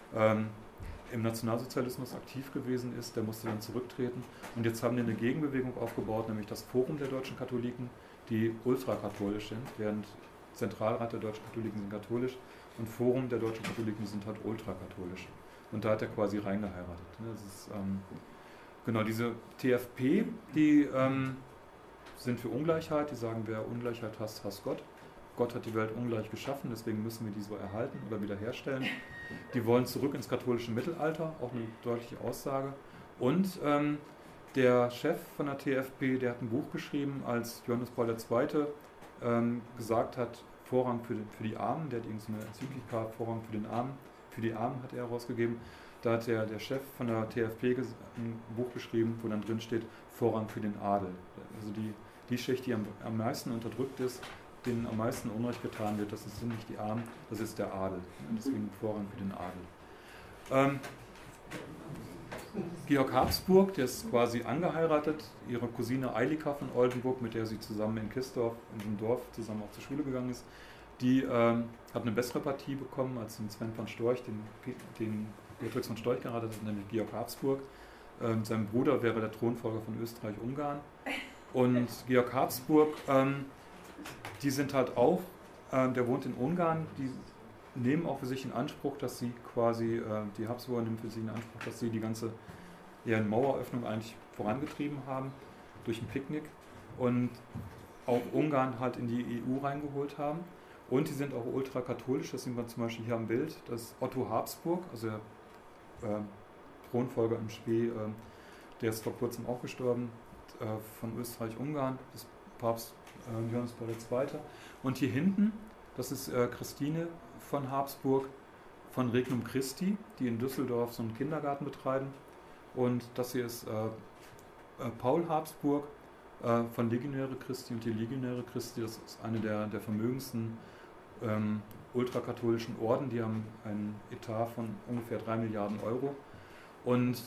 im Nationalsozialismus aktiv gewesen ist, der musste dann zurücktreten und jetzt haben die eine Gegenbewegung aufgebaut, nämlich das Forum der deutschen Katholiken, die ultrakatholisch sind, während Zentralrat der deutschen Katholiken sind katholisch und Forum der deutschen Katholiken sind halt ultrakatholisch. Und da hat er quasi reingeheiratet. Das ist, genau, diese TFP, die sind für Ungleichheit, die sagen, wer Ungleichheit hasst, hasst Gott. Gott hat die Welt ungleich geschaffen, deswegen müssen wir die so erhalten oder wiederherstellen. Die wollen zurück ins katholische Mittelalter, auch eine deutliche Aussage. Und der Chef von der TFP, der hat ein Buch geschrieben, als Johannes Paul II. Gesagt hat, Vorrang für die Armen, der hat irgendeine Enzyklika, Vorrang für die Armen hat er herausgegeben. Da hat der Chef von der TFP ein Buch geschrieben, wo dann drin steht, Vorrang für den Adel. Also die Schicht, die am meisten unterdrückt ist, denen am meisten Unrecht getan wird, das sind nicht die Armen, das ist der Adel. Deswegen Vorrang für den Adel. Georg Habsburg, der ist quasi angeheiratet, ihre Cousine Eilika von Oldenburg, mit der sie zusammen in Kisdorf, in diesem Dorf, zusammen auch zur Schule gegangen ist, die hat eine bessere Partie bekommen als den Sven von Storch, den Beatrix von Storch geheiratet hat, nämlich Georg Habsburg. Sein Bruder wäre der Thronfolger von Österreich-Ungarn. Und Georg Habsburg, die sind halt auch, der wohnt in Ungarn, die nehmen auch für sich in Anspruch, dass sie quasi, die Habsburger nehmen für sich in Anspruch, dass sie die ganze Maueröffnung eigentlich vorangetrieben haben durch ein Picknick und auch Ungarn halt in die EU reingeholt haben. Und die sind auch ultrakatholisch, das sehen wir zum Beispiel hier am Bild, das ist Otto Habsburg, also der Thronfolger im Spee, der ist vor kurzem auch gestorben, von Österreich-Ungarn, das Papst Johannes Paul II. Und hier hinten, das ist Christine von Habsburg von Regnum Christi, die in Düsseldorf so einen Kindergarten betreiben. Und das hier ist Paul Habsburg von Legionäre Christi. Und die Legionäre Christi, das ist eine der vermögendsten ultrakatholischen Orden. Die haben einen Etat von ungefähr 3 Milliarden Euro. Und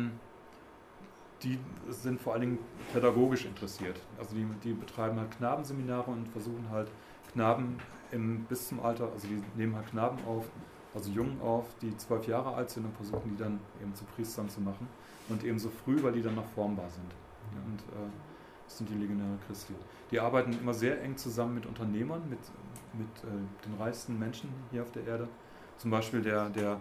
die sind vor allen Dingen pädagogisch interessiert. Also die betreiben halt Knabenseminare und versuchen halt Knaben bis zum Alter, also die nehmen halt Knaben auf, also Jungen auf, die 12 Jahre alt sind und versuchen die dann eben zu Priestern zu machen. Und eben so früh, weil die dann noch formbar sind. Und das sind die Legionäre Christi. Die arbeiten immer sehr eng zusammen mit Unternehmern, mit den reichsten Menschen hier auf der Erde. Zum Beispiel der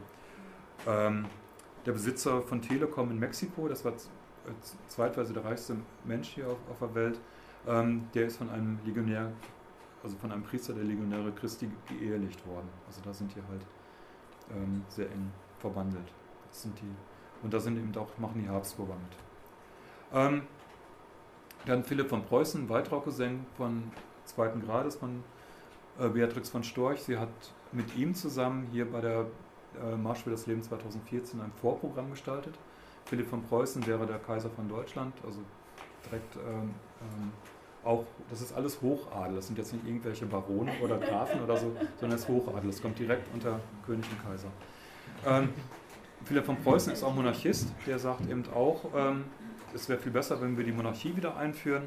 Besitzer von Telekom in Mexiko, das war zeitweise der reichste Mensch hier auf der Welt, der ist von einem Legionär, also von einem Priester der Legionäre Christi geehelicht worden. Also da sind die halt sehr eng verbandelt. Und da sind eben auch, machen die Habsburger mit. Dann Philipp von Preußen, weiterer Cousin von 2. Grades von Beatrix von Storch. Sie hat mit ihm zusammen hier bei der Marsch für das Leben 2014 ein Vorprogramm gestaltet. Philipp von Preußen wäre der Kaiser von Deutschland, also direkt auch, das ist alles Hochadel, das sind jetzt nicht irgendwelche Barone oder Grafen oder so, sondern es ist Hochadel, das kommt direkt unter König und Kaiser. Philipp von Preußen ist auch Monarchist, der sagt eben auch, es wäre viel besser, wenn wir die Monarchie wieder einführen.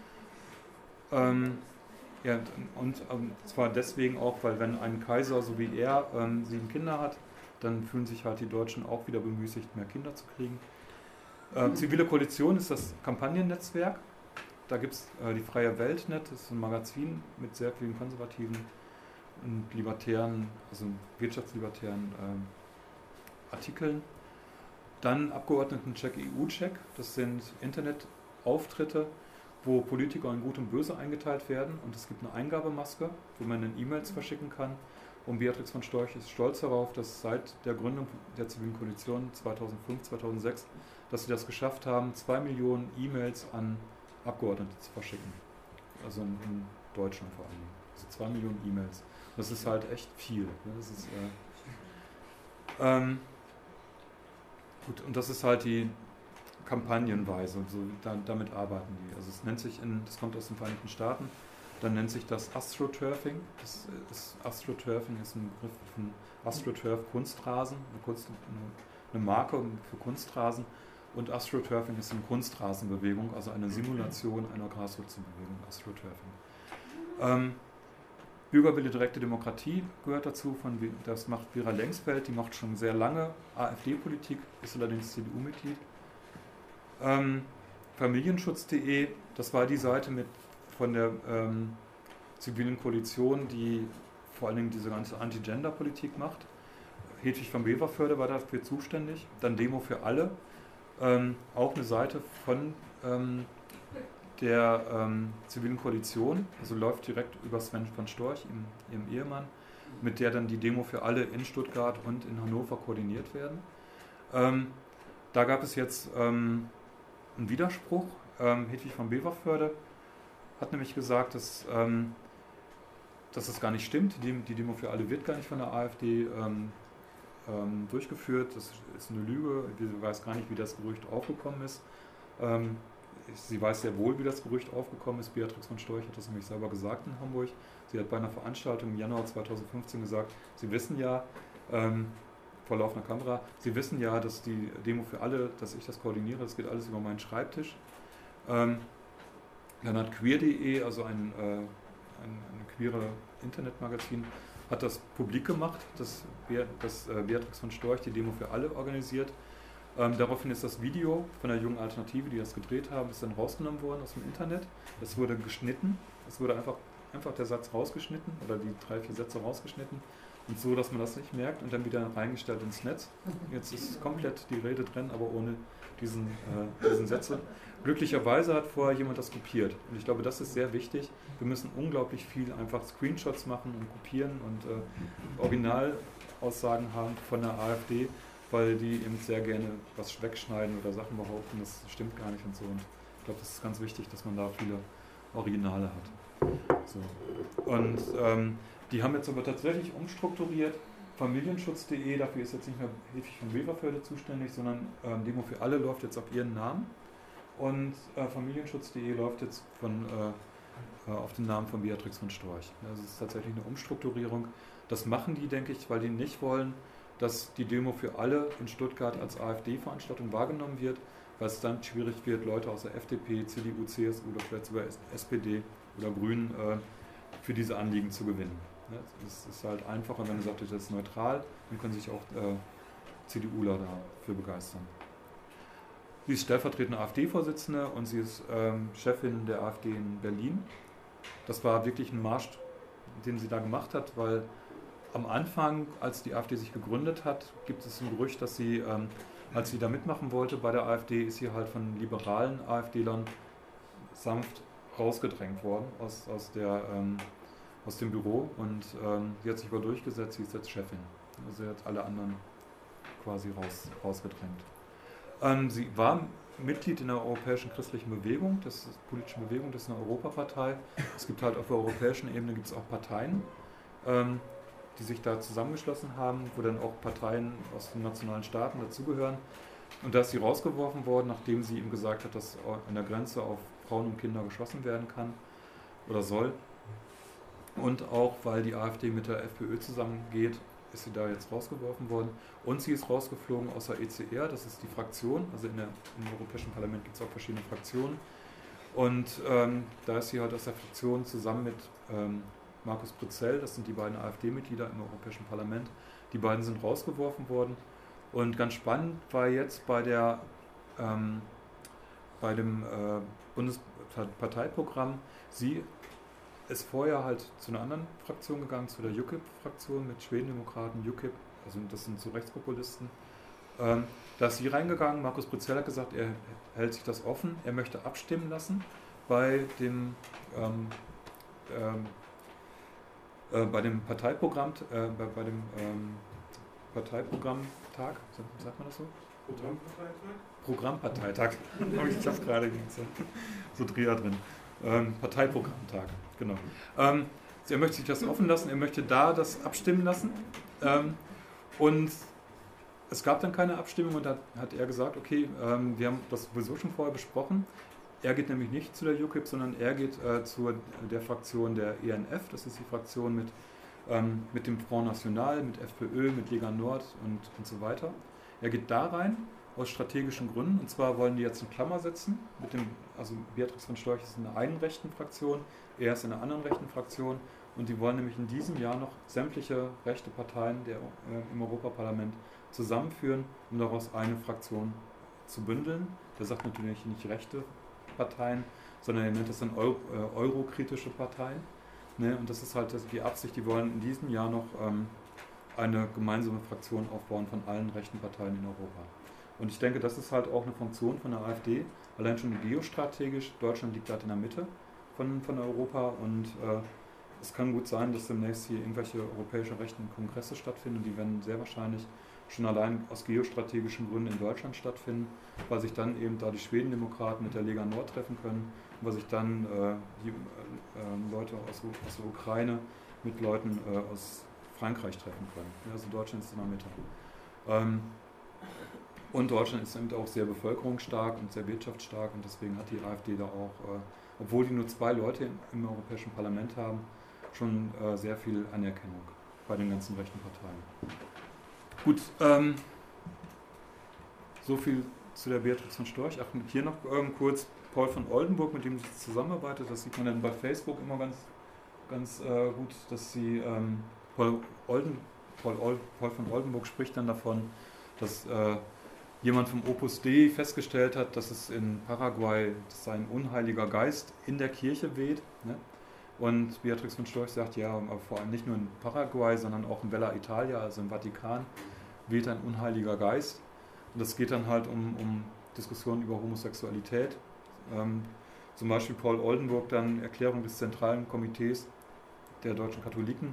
Ja, und zwar deswegen auch, weil wenn ein Kaiser, so wie er, 7 Kinder hat, dann fühlen sich halt die Deutschen auch wieder bemüßigt, mehr Kinder zu kriegen. Zivile Koalition ist das Kampagnennetzwerk. Da gibt es die Freie Weltnet, das ist ein Magazin mit sehr vielen konservativen und libertären, also wirtschaftslibertären Artikeln. Dann Abgeordnetencheck, EU-Check, das sind Internetauftritte, wo Politiker in Gut und Böse eingeteilt werden, und es gibt eine Eingabemaske, wo man dann E-Mails verschicken kann. Und Beatrix von Storch ist stolz darauf, dass seit der Gründung der Zivilen Koalition 2005, 2006, dass sie das geschafft haben, 2 Millionen E-Mails an Abgeordnete zu verschicken. Also in Deutschland vor allem. Also 2 Millionen E-Mails. Das ist halt echt viel. Das ist, gut, und das ist halt die Kampagnenweise, und so, damit arbeiten die. Also es nennt sich, das kommt aus den Vereinigten Staaten, dann nennt sich das AstroTurfing. AstroTurfing ist ein Begriff von AstroTurf Kunstrasen, eine Marke für Kunstrasen, und AstroTurfing ist eine Kunstrasenbewegung, also eine Simulation einer Graswurzelbewegung, AstroTurfing. Bürgerwille, direkte Demokratie gehört dazu, das macht Vera Lengsfeld, die macht schon sehr lange AfD-Politik, ist allerdings CDU-Mitglied. Familienschutz.de, das war die Seite von der Zivilen Koalition, die vor allen Dingen diese ganze Anti-Gender-Politik macht. Hedwig von Beverförde war dafür zuständig. Dann Demo für alle, auch eine Seite von der Zivilen Koalition, also läuft direkt über Sven von Storch, ihrem Ehemann, mit der dann die Demo für alle in Stuttgart und in Hannover koordiniert werden. Da gab es jetzt einen Widerspruch. Hedwig von Beverförde hat nämlich gesagt, dass das gar nicht stimmt. Die Demo für alle wird gar nicht von der AfD durchgeführt. Das ist eine Lüge. Sie weiß gar nicht, wie das Gerücht aufgekommen ist. Sie weiß sehr wohl, wie das Gerücht aufgekommen ist. Beatrix von Storch hat das nämlich selber gesagt in Hamburg. Sie hat bei einer Veranstaltung im Januar 2015 gesagt, Sie wissen ja, vor laufender Kamera, Sie wissen ja, dass die Demo für alle, dass ich das koordiniere, das geht alles über meinen Schreibtisch. Dann hat queer.de, also ein queere Internetmagazin, hat das publik gemacht, dass Beatrix von Storch die Demo für alle organisiert. Daraufhin ist das Video von der Jungen Alternative, die das gedreht haben, ist dann rausgenommen worden aus dem Internet. Es wurde geschnitten, es wurde einfach der Satz rausgeschnitten oder die 3, 4 Sätze rausgeschnitten und so, dass man das nicht merkt und dann wieder reingestellt ins Netz. Jetzt ist komplett die Rede drin, aber ohne diesen Sätze. Glücklicherweise hat vorher jemand das kopiert und ich glaube, das ist sehr wichtig. Wir müssen unglaublich viel einfach Screenshots machen und kopieren und Originalaussagen haben von der AfD, weil die eben sehr gerne was wegschneiden oder Sachen behaupten, das stimmt gar nicht und so. Und ich glaube, das ist ganz wichtig, dass man da viele Originale hat. So. Und die haben jetzt aber tatsächlich umstrukturiert. Familienschutz.de, dafür ist jetzt nicht mehr Hedwig von Beverförde zuständig, sondern Demo für alle läuft jetzt auf ihren Namen. Und Familienschutz.de läuft jetzt auf den Namen von Beatrix von Storch. Das ist tatsächlich eine Umstrukturierung. Das machen die, denke ich, weil die nicht wollen, dass die Demo für alle in Stuttgart als AfD-Veranstaltung wahrgenommen wird, weil es dann schwierig wird, Leute aus der FDP, CDU, CSU oder vielleicht sogar SPD oder Grünen für diese Anliegen zu gewinnen. Es ist halt einfacher, wenn man sagt, das ist neutral, dann können sich auch CDUler dafür begeistern. Sie ist stellvertretende AfD-Vorsitzende und sie ist Chefin der AfD in Berlin. Das war wirklich ein Marsch, den sie da gemacht hat, weil am Anfang, als die AfD sich gegründet hat, gibt es ein Gerücht, dass sie, als sie da mitmachen wollte bei der AfD, ist sie halt von liberalen AfDlern sanft rausgedrängt worden aus dem Büro und sie hat sich aber durchgesetzt, sie ist jetzt Chefin. Also sie hat alle anderen quasi rausgedrängt. Sie war Mitglied in der Europäischen Christlichen Bewegung, das ist politischen Bewegung, das ist eine Europapartei. Es gibt halt auf der europäischen Ebene gibt es auch Parteien, die sich da zusammengeschlossen haben, wo dann auch Parteien aus den nationalen Staaten dazugehören. Und da ist sie rausgeworfen worden, nachdem sie ihm gesagt hat, dass an der Grenze auf Frauen und Kinder geschossen werden kann oder soll. Und auch, weil die AfD mit der FPÖ zusammengeht, ist sie da jetzt rausgeworfen worden. Und sie ist rausgeflogen aus der ECR, das ist die Fraktion, also im Europäischen Parlament gibt es auch verschiedene Fraktionen. Und da ist sie halt aus der Fraktion zusammen mit Markus Prezell, das sind die beiden AfD-Mitglieder im Europäischen Parlament, die beiden sind rausgeworfen worden. Und ganz spannend war jetzt bei der bei dem Bundesparteiprogramm. Sie ist vorher halt zu einer anderen Fraktion gegangen, zu der UKIP-Fraktion mit Schwedendemokraten, UKIP, also das sind so Rechtspopulisten. Da ist sie reingegangen, Markus Brizell hat gesagt, er hält sich das offen, er möchte abstimmen lassen bei dem Parteiprogrammtag, sagt man das so? Programmparteitag. Ich habe gerade so Dreher drin. Parteiprogrammtag, genau. Er möchte sich das offen lassen, er möchte da das abstimmen lassen. Und es gab dann keine Abstimmung und da hat er gesagt, okay, wir haben das sowieso schon vorher besprochen. Er geht nämlich nicht zu der UKIP, sondern er geht zu der Fraktion der ENF, das ist die Fraktion mit dem Front National, mit FPÖ, mit Lega Nord und so weiter. Er geht da rein aus strategischen Gründen, und zwar wollen die jetzt in Klammer setzen, also Beatrix von Storch ist in der einen rechten Fraktion, er ist in der anderen rechten Fraktion, und die wollen nämlich in diesem Jahr noch sämtliche rechte Parteien im Europaparlament zusammenführen, um daraus eine Fraktion zu bündeln. Der sagt natürlich nicht rechte Parteien, sondern er nennt es dann eurokritische Parteien. Ne? Und das ist halt die Absicht, die wollen in diesem Jahr noch eine gemeinsame Fraktion aufbauen von allen rechten Parteien in Europa. Und ich denke, das ist halt auch eine Funktion von der AfD, allein schon geostrategisch. Deutschland liegt halt in der Mitte von Europa, und es kann gut sein, dass demnächst hier irgendwelche europäische rechten Kongresse stattfinden, und die werden sehr wahrscheinlich schon allein aus geostrategischen Gründen in Deutschland stattfinden, weil sich dann eben da die Schwedendemokraten mit der Lega Nord treffen können, weil sich dann die Leute aus der Ukraine mit Leuten aus Frankreich treffen können. Ja, also Deutschland ist in der Mitte. Und Deutschland ist eben auch sehr bevölkerungsstark und sehr wirtschaftsstark, und deswegen hat die AfD da auch, obwohl die nur 2 Leute im Europäischen Parlament haben, schon sehr viel Anerkennung bei den ganzen rechten Parteien. Gut, so viel zu der Beatrix von Storch. Ach, hier noch kurz Paul von Oldenburg, mit dem sie zusammenarbeitet. Das sieht man dann bei Facebook immer ganz gut, dass sie Paul von Oldenburg spricht dann davon, dass jemand vom Opus Dei festgestellt hat, dass es in Paraguay ein unheiliger Geist in der Kirche weht. Ne? Und Beatrix von Storch sagt, ja, aber vor allem nicht nur in Paraguay, sondern auch in Bella Italia, also im Vatikan, weht ein unheiliger Geist. Und das geht dann halt um Diskussionen über Homosexualität. Zum Beispiel Paul Oldenburg, dann Erklärung des Zentralen Komitees der deutschen Katholiken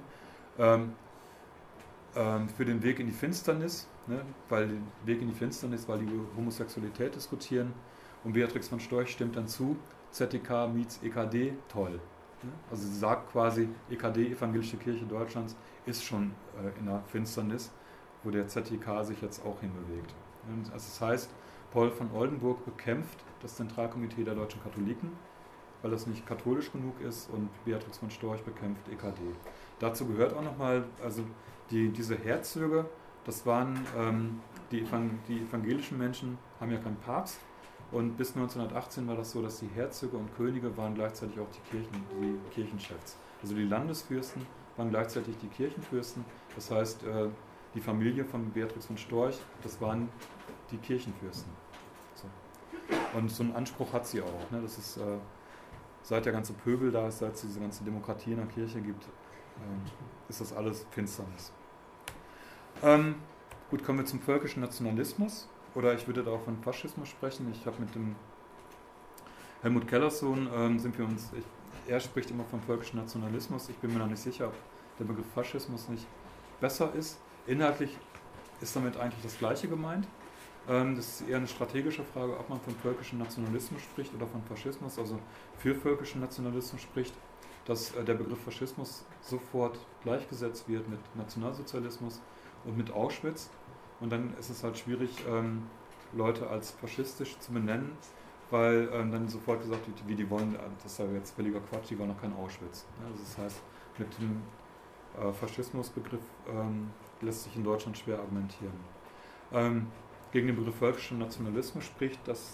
für den Weg in die Finsternis, ne, weil die über Homosexualität diskutieren. Und Beatrix von Storch stimmt dann zu, ZDK meets EKD, toll. Ne? Also sie sagt quasi, EKD, Evangelische Kirche Deutschlands, ist schon in der Finsternis, wo der ZDK sich jetzt auch hinbewegt. Und also das heißt, Paul von Oldenburg bekämpft das Zentralkomitee der deutschen Katholiken, weil das nicht katholisch genug ist, und Beatrix von Storch bekämpft EKD. Dazu gehört auch nochmal, also diese Herzöge, das waren die evangelischen Menschen, haben ja keinen Papst, und bis 1918 war das so, dass die Herzöge und Könige waren gleichzeitig auch die Kirchenchefs. Also die Landesfürsten waren gleichzeitig die Kirchenfürsten, das heißt, die Familie von Beatrix von Storch, das waren die Kirchenfürsten. So. Und so einen Anspruch hat sie auch. Ne? Das ist, seit der ganze Pöbel da ist, seit es diese ganze Demokratie in der Kirche gibt, ist das alles Finsternis. Gut, kommen wir zum völkischen Nationalismus, oder ich würde da auch von Faschismus sprechen. Ich habe mit dem Helmut Kellersohn, er spricht immer vom völkischen Nationalismus. Ich bin mir noch nicht sicher, ob der Begriff Faschismus nicht besser ist. Inhaltlich ist damit eigentlich das Gleiche gemeint. Das ist eher eine strategische Frage, ob man von völkischen Nationalismus spricht oder von Faschismus, also für völkischen Nationalismus spricht, dass der Begriff Faschismus sofort gleichgesetzt wird mit Nationalsozialismus und mit Auschwitz. Und dann ist es halt schwierig, Leute als faschistisch zu benennen, weil dann sofort gesagt wird, wie die wollen, das ist ja jetzt völliger Quatsch, die wollen noch kein Auschwitz. Also das heißt, mit dem Faschismusbegriff lässt sich in Deutschland schwer argumentieren. Gegen den Begriff völkischen Nationalismus spricht, dass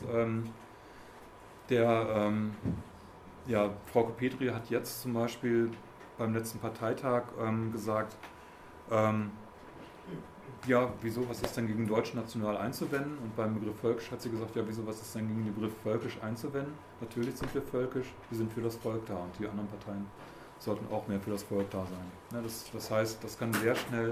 Frauke Petry hat jetzt zum Beispiel beim letzten Parteitag gesagt, ja, wieso, was ist denn gegen deutsch-national einzuwenden? Und beim Begriff völkisch hat sie gesagt, ja, wieso, was ist denn gegen den Begriff völkisch einzuwenden? Natürlich sind wir völkisch, wir sind für das Volk da und die anderen Parteien sollten auch mehr für das Volk da sein. Ja, das heißt, das kann sehr schnell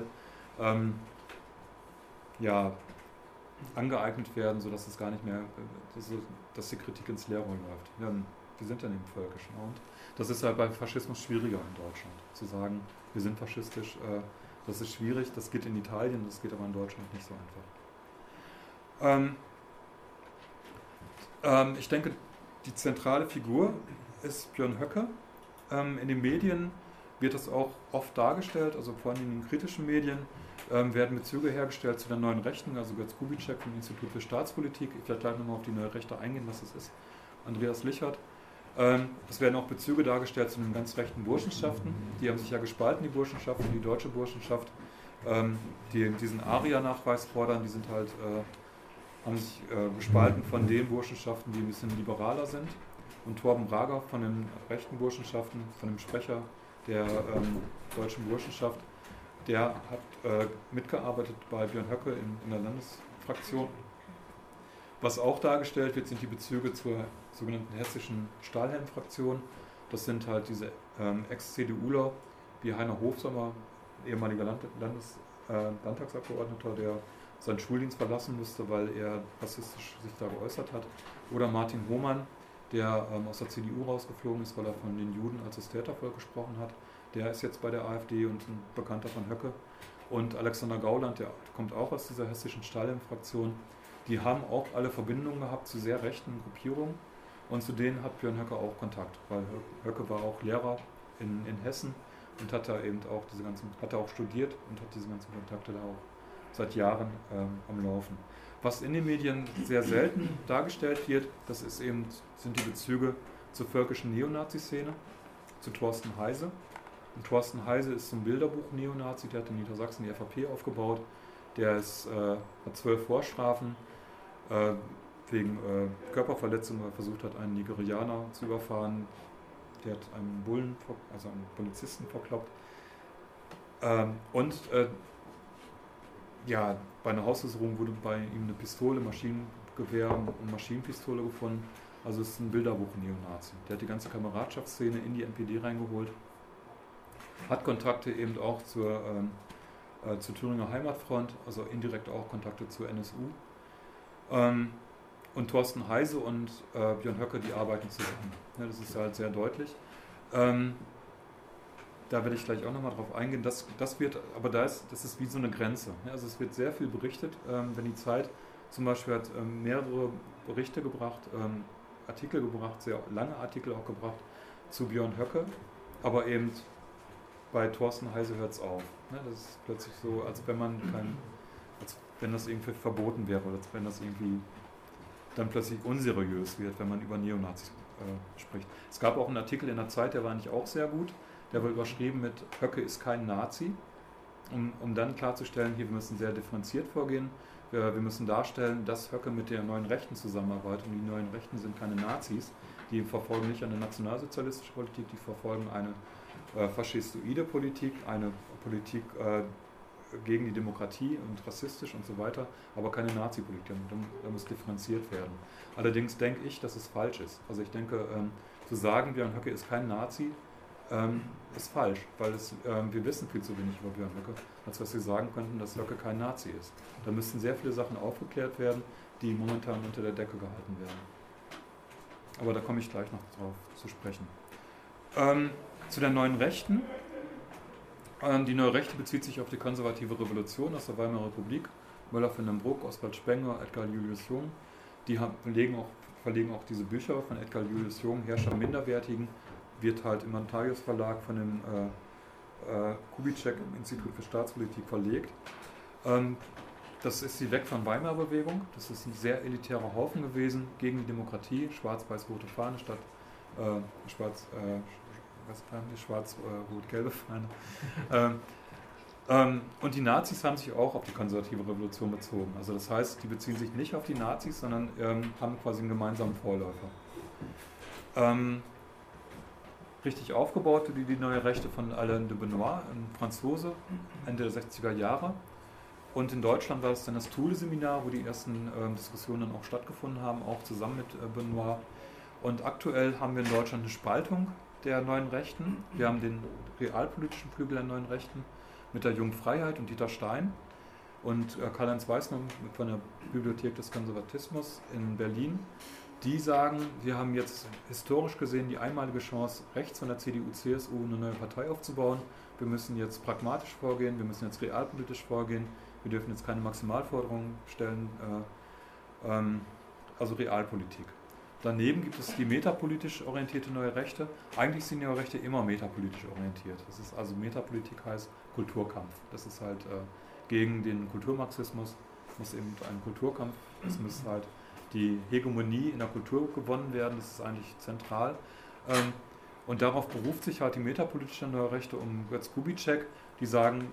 ja, angeeignet werden, sodass es gar nicht mehr, dass die Kritik ins Leere läuft. Ja, wir sind dann eben völkisch. Ne? Und das ist halt bei Faschismus schwieriger in Deutschland, zu sagen, wir sind faschistisch. Das ist schwierig, das geht in Italien, das geht aber in Deutschland nicht so einfach. Ich denke, die zentrale Figur ist Björn Höcke. In den Medien wird das auch oft dargestellt, also vor allem in den kritischen Medien werden Bezüge hergestellt zu der neuen Rechten, also Götz Kubitschek vom Institut für Staatspolitik. Ich werde gleich nochmal auf die neue Rechte eingehen, was das ist. Andreas Lichert. Es werden auch Bezüge dargestellt zu den ganz rechten Burschenschaften. Die haben sich ja gespalten, die Burschenschaften, die deutsche Burschenschaft, die diesen ARIA-Nachweis fordern, die sind halt, haben sich gespalten von den Burschenschaften, die ein bisschen liberaler sind. Und Torben Rager von den rechten Burschenschaften, von dem Sprecher der deutschen Burschenschaft, der hat mitgearbeitet bei Björn Höcke in der Landesfraktion. Was auch dargestellt wird, sind die Bezüge zur sogenannten hessischen Stahlhelm-Fraktion. Das sind halt diese Ex-CDUler wie Heiner Hofsommer, ehemaliger Landtagsabgeordneter, der seinen Schuldienst verlassen musste, weil er rassistisch sich da geäußert hat. Oder Martin Hohmann, der aus der CDU rausgeflogen ist, weil er von den Juden als das Tätervolk gesprochen hat. Der ist jetzt bei der AfD und ein Bekannter von Höcke. Und Alexander Gauland, der kommt auch aus dieser hessischen Stahlhelm-Fraktion. Die haben auch alle Verbindungen gehabt zu sehr rechten Gruppierungen und zu denen hat Björn Höcke auch Kontakt, weil Höcke war auch Lehrer in Hessen und hat da eben auch hat er auch studiert und hat diese ganzen Kontakte da auch seit Jahren am Laufen. Was in den Medien sehr selten dargestellt wird, sind die Bezüge zur völkischen Neonazi-Szene, zu Thorsten Heise. Und Thorsten Heise ist so ein Bilderbuch-Neonazi, der hat in Niedersachsen die FAP aufgebaut. Der hat 12 Vorstrafen wegen Körperverletzung, weil er versucht hat, einen Nigerianer zu überfahren. Der hat einen Bullen, also einen Polizisten verkloppt. Ja, bei einer Hausdurchsuchung wurde bei ihm eine Pistole, Maschinengewehr und Maschinenpistole gefunden. Also es ist ein Bilderbuch-Neonazi. Der hat die ganze Kameradschaftsszene in die NPD reingeholt. Hat Kontakte eben auch zur Thüringer Heimatfront, also indirekt auch Kontakte zur NSU. Und Thorsten Heise und Björn Höcke, die arbeiten zusammen. Ja, das ist halt sehr deutlich. Da werde ich gleich auch nochmal drauf eingehen. Das ist wie so eine Grenze. Ja, also es wird sehr viel berichtet. Wenn die Zeit zum Beispiel hat mehrere Berichte gebracht, Artikel gebracht, sehr lange Artikel auch gebracht zu Björn Höcke, aber eben bei Thorsten Heise hört es auf. Ne? Das ist plötzlich so, als wenn das irgendwie verboten wäre oder als wenn das irgendwie dann plötzlich unseriös wird, wenn man über Neonazis spricht. Es gab auch einen Artikel in der Zeit, der war eigentlich auch sehr gut, der war überschrieben mit Höcke ist kein Nazi, um dann klarzustellen, hier, wir müssen sehr differenziert vorgehen, wir müssen darstellen, dass Höcke mit der neuen Rechten zusammenarbeitet und die neuen Rechten sind keine Nazis, die verfolgen nicht eine nationalsozialistische Politik, die verfolgen eine faschistoide Politik, eine Politik gegen die Demokratie und rassistisch und so weiter, aber keine Nazi-Politik, da muss differenziert werden. Allerdings denke ich, dass es falsch ist. Also ich denke, zu sagen, Björn Höcke ist kein Nazi, ist falsch, weil wir wissen viel zu wenig über Björn Höcke, als dass wir sagen könnten, dass Höcke kein Nazi ist. Da müssten sehr viele Sachen aufgeklärt werden, die momentan unter der Decke gehalten werden. Aber da komme ich gleich noch drauf zu sprechen. Zu der neuen Rechten. Die neue Rechte bezieht sich auf die konservative Revolution aus der Weimarer Republik. Möller von den Bruck, Oswald Spenger, Edgar Julius Jung. Die verlegen auch diese Bücher von Edgar Julius Jung, Herrscher im Minderwertigen, wird halt im Antarius Verlag von dem Kubitschek im Institut für Staatspolitik verlegt. Das ist die Weg von Weimarer Bewegung. Das ist ein sehr elitärer Haufen gewesen gegen die Demokratie. Schwarz-weiß-rote Fahne statt schwarz-rot-gelbe Fahne. Und die Nazis haben sich auch auf die konservative Revolution bezogen. Also das heißt, die beziehen sich nicht auf die Nazis, sondern haben quasi einen gemeinsamen Vorläufer. Richtig aufgebaut wurde die neue Rechte von Alain de Benoit, ein Franzose, Ende der 60er Jahre. Und in Deutschland war es dann das Thule-Seminar, wo die ersten Diskussionen dann auch stattgefunden haben, auch zusammen mit Benoit. Und aktuell haben wir in Deutschland eine Spaltung der Neuen Rechten. Wir haben den realpolitischen Flügel der Neuen Rechten mit der Jungen Freiheit und Dieter Stein und Karl-Heinz Weismann von der Bibliothek des Konservatismus in Berlin. Die sagen, wir haben jetzt historisch gesehen die einmalige Chance, rechts von der CDU, CSU eine neue Partei aufzubauen. Wir müssen jetzt pragmatisch vorgehen, wir müssen jetzt realpolitisch vorgehen, wir dürfen jetzt keine Maximalforderungen stellen, also Realpolitik. Daneben gibt es die metapolitisch orientierte Neue Rechte. Eigentlich sind Neue Rechte immer metapolitisch orientiert. Das ist also Metapolitik heißt Kulturkampf. Das ist halt gegen den Kulturmarxismus, muss eben ein Kulturkampf, es muss halt die Hegemonie in der Kultur gewonnen werden, das ist eigentlich zentral. Und darauf beruft sich halt die metapolitische Neue Rechte um Götz Kubitschek, die sagen,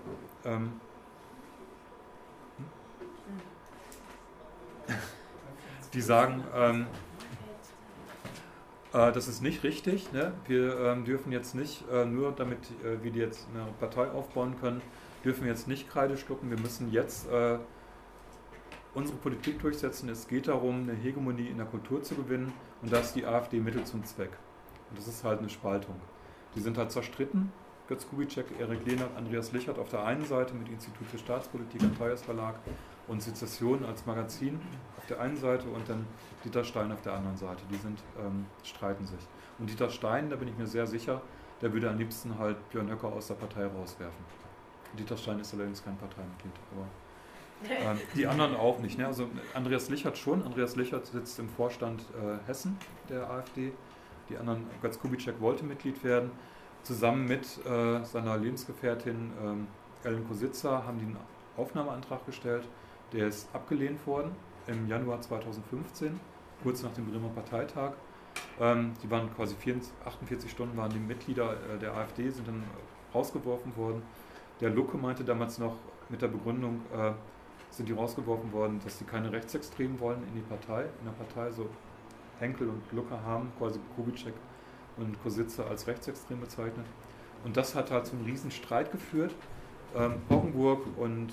das ist nicht richtig. Ne? Wir dürfen jetzt nicht, nur damit wir jetzt eine Partei aufbauen können, dürfen wir jetzt nicht Kreide schlucken. Wir müssen jetzt unsere Politik durchsetzen. Es geht darum, eine Hegemonie in der Kultur zu gewinnen und da ist die AfD Mittel zum Zweck. Und das ist halt eine Spaltung. Die sind halt zerstritten. Götz Kubitschek, Erik Lehnert, Andreas Lichert auf der einen Seite mit Institut für Staatspolitik am Theis Verlag und Sezession als Magazin auf der einen Seite und dann Dieter Stein auf der anderen Seite. Die streiten sich. Und Dieter Stein, da bin ich mir sehr sicher, der würde am liebsten halt Björn Höcke aus der Partei rauswerfen. Dieter Stein ist allerdings kein Parteimitglied, aber die anderen auch nicht. Ne? Also Andreas Lichert schon. Andreas Lichert sitzt im Vorstand Hessen der AfD. Die anderen, Götz Kubitschek wollte Mitglied werden. Zusammen mit seiner Lebensgefährtin Ellen Kositzer haben die einen Aufnahmeantrag gestellt. Der ist abgelehnt worden im Januar 2015, kurz nach dem Bremer Parteitag. Die waren quasi 48 Stunden waren die Mitglieder der AfD, sind dann rausgeworfen worden. Der Lucke meinte damals noch mit der Begründung, sind die rausgeworfen worden, dass sie keine Rechtsextremen wollen in der Partei. So Henkel und Lucke haben quasi Kubitschek und Kositzer als rechtsextrem bezeichnet. Und das hat halt zu einem riesen Streit geführt. Poggenburg und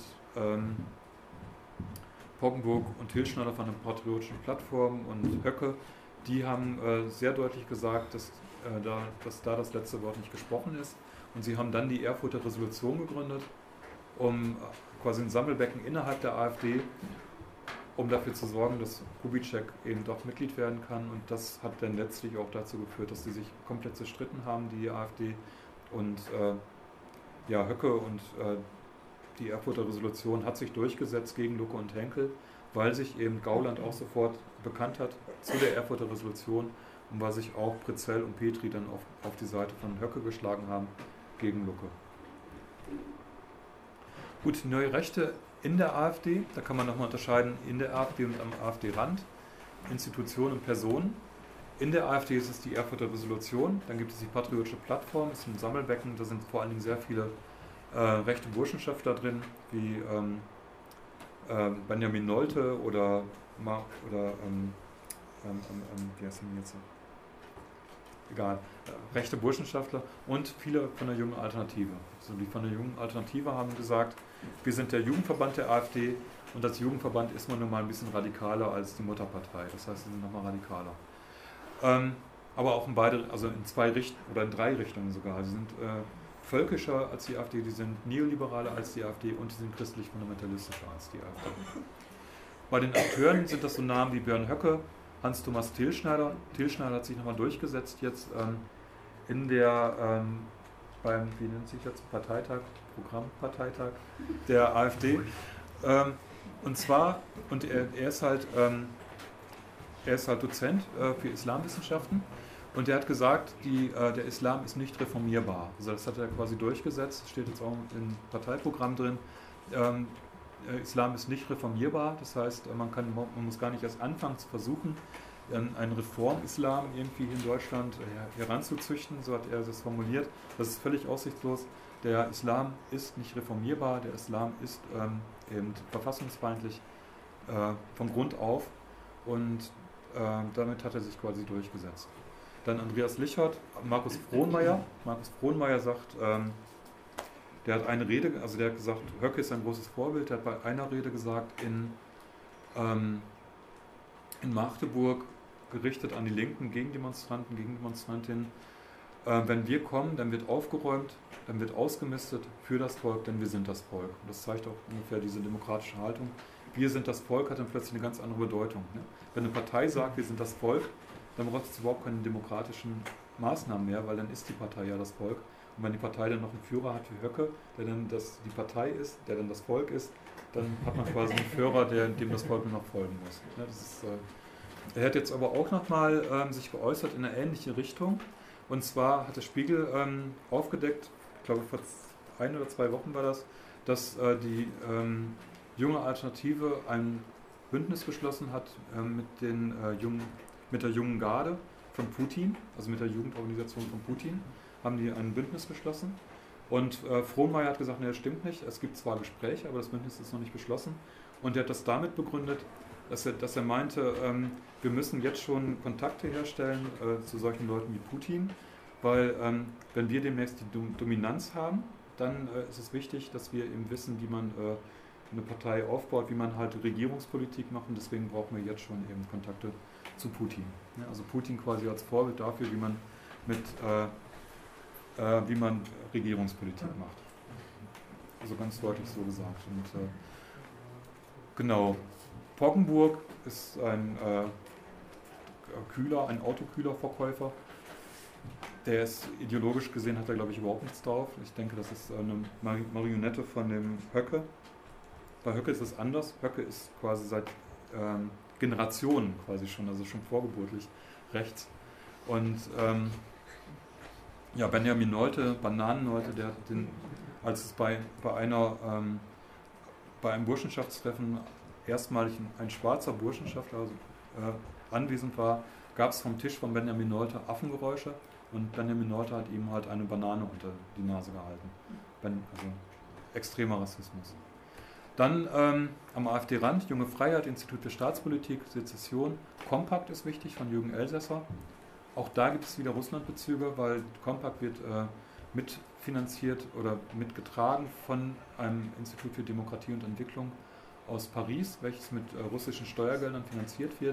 Hilschneider von der Patriotischen Plattform und Höcke, die haben sehr deutlich gesagt, dass da das letzte Wort nicht gesprochen ist. Und sie haben dann die Erfurter Resolution gegründet, um quasi ein Sammelbecken innerhalb der AfD, um dafür zu sorgen, dass Kubitschek eben doch Mitglied werden kann. Und das hat dann letztlich auch dazu geführt, dass die sich komplett zerstritten haben, die AfD. Und Höcke und die Erfurter Resolution hat sich durchgesetzt gegen Lucke und Henkel, weil sich eben Gauland auch sofort bekannt hat zu der Erfurter Resolution und weil sich auch Prezell und Petri dann auf die Seite von Höcke geschlagen haben gegen Lucke. Gut, neue Rechte in der AfD, da kann man nochmal unterscheiden in der AfD und am AfD-Rand, Institutionen und Personen. In der AfD ist es die Erfurter Resolution, dann gibt es die Patriotische Plattform, das ist ein Sammelbecken, da sind vor allen Dingen sehr viele rechte Burschenschaftler drin, wie Benjamin Nolte oder wie heißt denn jetzt? Egal, rechte Burschenschaftler und viele von der Jungen Alternative. Also die von der Jungen Alternative haben gesagt, wir sind der Jugendverband der AfD und als Jugendverband ist man nun mal ein bisschen radikaler als die Mutterpartei. Das heißt, sie sind nochmal radikaler. Aber auch in in 3 Richtungen sogar. Sie sind völkischer als die AfD, die sind neoliberaler als die AfD und die sind christlich-fundamentalistischer als die AfD. Bei den Akteuren sind das so Namen wie Björn Höcke, Hans-Thomas Tilschneider. Tilschneider hat sich nochmal durchgesetzt jetzt in der, wie nennt sich jetzt, Programmparteitag der AfD. Er ist halt Dozent für Islamwissenschaften und der hat gesagt, der Islam ist nicht reformierbar. Also das hat er quasi durchgesetzt, steht jetzt auch im Parteiprogramm drin. Islam ist nicht reformierbar, das heißt, man muss gar nicht erst anfangen zu versuchen, einen Reform-Islam irgendwie in Deutschland heranzuzüchten, so hat er das formuliert. Das ist völlig aussichtslos. Der Islam ist nicht reformierbar, der Islam ist eben verfassungsfeindlich von Grund auf und damit hat er sich quasi durchgesetzt. Dann Andreas Lichert, Markus Frohnmayer. Markus Frohnmayer sagt, Der hat eine Rede, also der hat gesagt, Höcke ist ein großes Vorbild, der hat bei einer Rede gesagt, in Magdeburg, gerichtet an die Linken, gegen Demonstranten, gegen Demonstrantinnen, wenn wir kommen, dann wird aufgeräumt, dann wird ausgemistet für das Volk, denn wir sind das Volk. Und das zeigt auch ungefähr diese demokratische Haltung. Wir sind das Volk hat dann plötzlich eine ganz andere Bedeutung. Ne? Wenn eine Partei sagt, wir sind das Volk, dann braucht es überhaupt keine demokratischen Maßnahmen mehr, weil dann ist die Partei ja das Volk. Und wenn die Partei dann noch einen Führer hat wie Höcke, der dann die Partei ist, der dann das Volk ist, dann hat man quasi einen Führer, dem das Volk nur noch folgen muss. Ne? Das ist, er hat jetzt aber auch nochmal sich geäußert in eine ähnliche Richtung. Und zwar hat der Spiegel aufgedeckt, ich glaube vor 1 oder 2 Wochen war das, dass die junge Alternative ein Bündnis geschlossen hat mit der jungen Garde von Putin, also mit der Jugendorganisation von Putin, haben die ein Bündnis geschlossen. Und Frohnmayer hat gesagt, nee, das stimmt nicht, es gibt zwar Gespräche, aber das Bündnis ist noch nicht beschlossen. Und er hat das damit begründet, dass er meinte, wir müssen jetzt schon Kontakte herstellen zu solchen Leuten wie Putin, weil wenn wir demnächst die Dominanz haben, dann ist es wichtig, dass wir eben wissen, wie man eine Partei aufbaut, wie man halt Regierungspolitik macht und deswegen brauchen wir jetzt schon eben Kontakte zu Putin. Ja, also Putin quasi als Vorbild dafür, wie man Regierungspolitik macht. Also ganz deutlich so gesagt. Und genau. Poggenburg ist ein Autokühlerverkäufer. Der ist ideologisch gesehen, hat er glaube ich überhaupt nichts drauf. Ich denke, das ist eine Marionette von dem Höcke. Bei Höcke ist es anders. Höcke ist quasi seit Generationen quasi schon, also schon vorgeburtlich rechts. Und Benjamin Nolte, Bananen-Nolte, der hat als es bei einem Burschenschaftstreffen erstmalig ein schwarzer Burschenschaftler anwesend war, gab es vom Tisch von Benjamin Nolte Affengeräusche und Benjamin Nolte hat ihm halt eine Banane unter die Nase gehalten. Also extremer Rassismus. Dann am AfD-Rand, Junge Freiheit, Institut für Staatspolitik, Sezession, Kompakt ist wichtig von Jürgen Elsässer. Auch da gibt es wieder Russlandbezüge, weil Kompakt wird mitfinanziert oder mitgetragen von einem Institut für Demokratie und Entwicklung aus Paris, welches mit russischen Steuergeldern finanziert wird.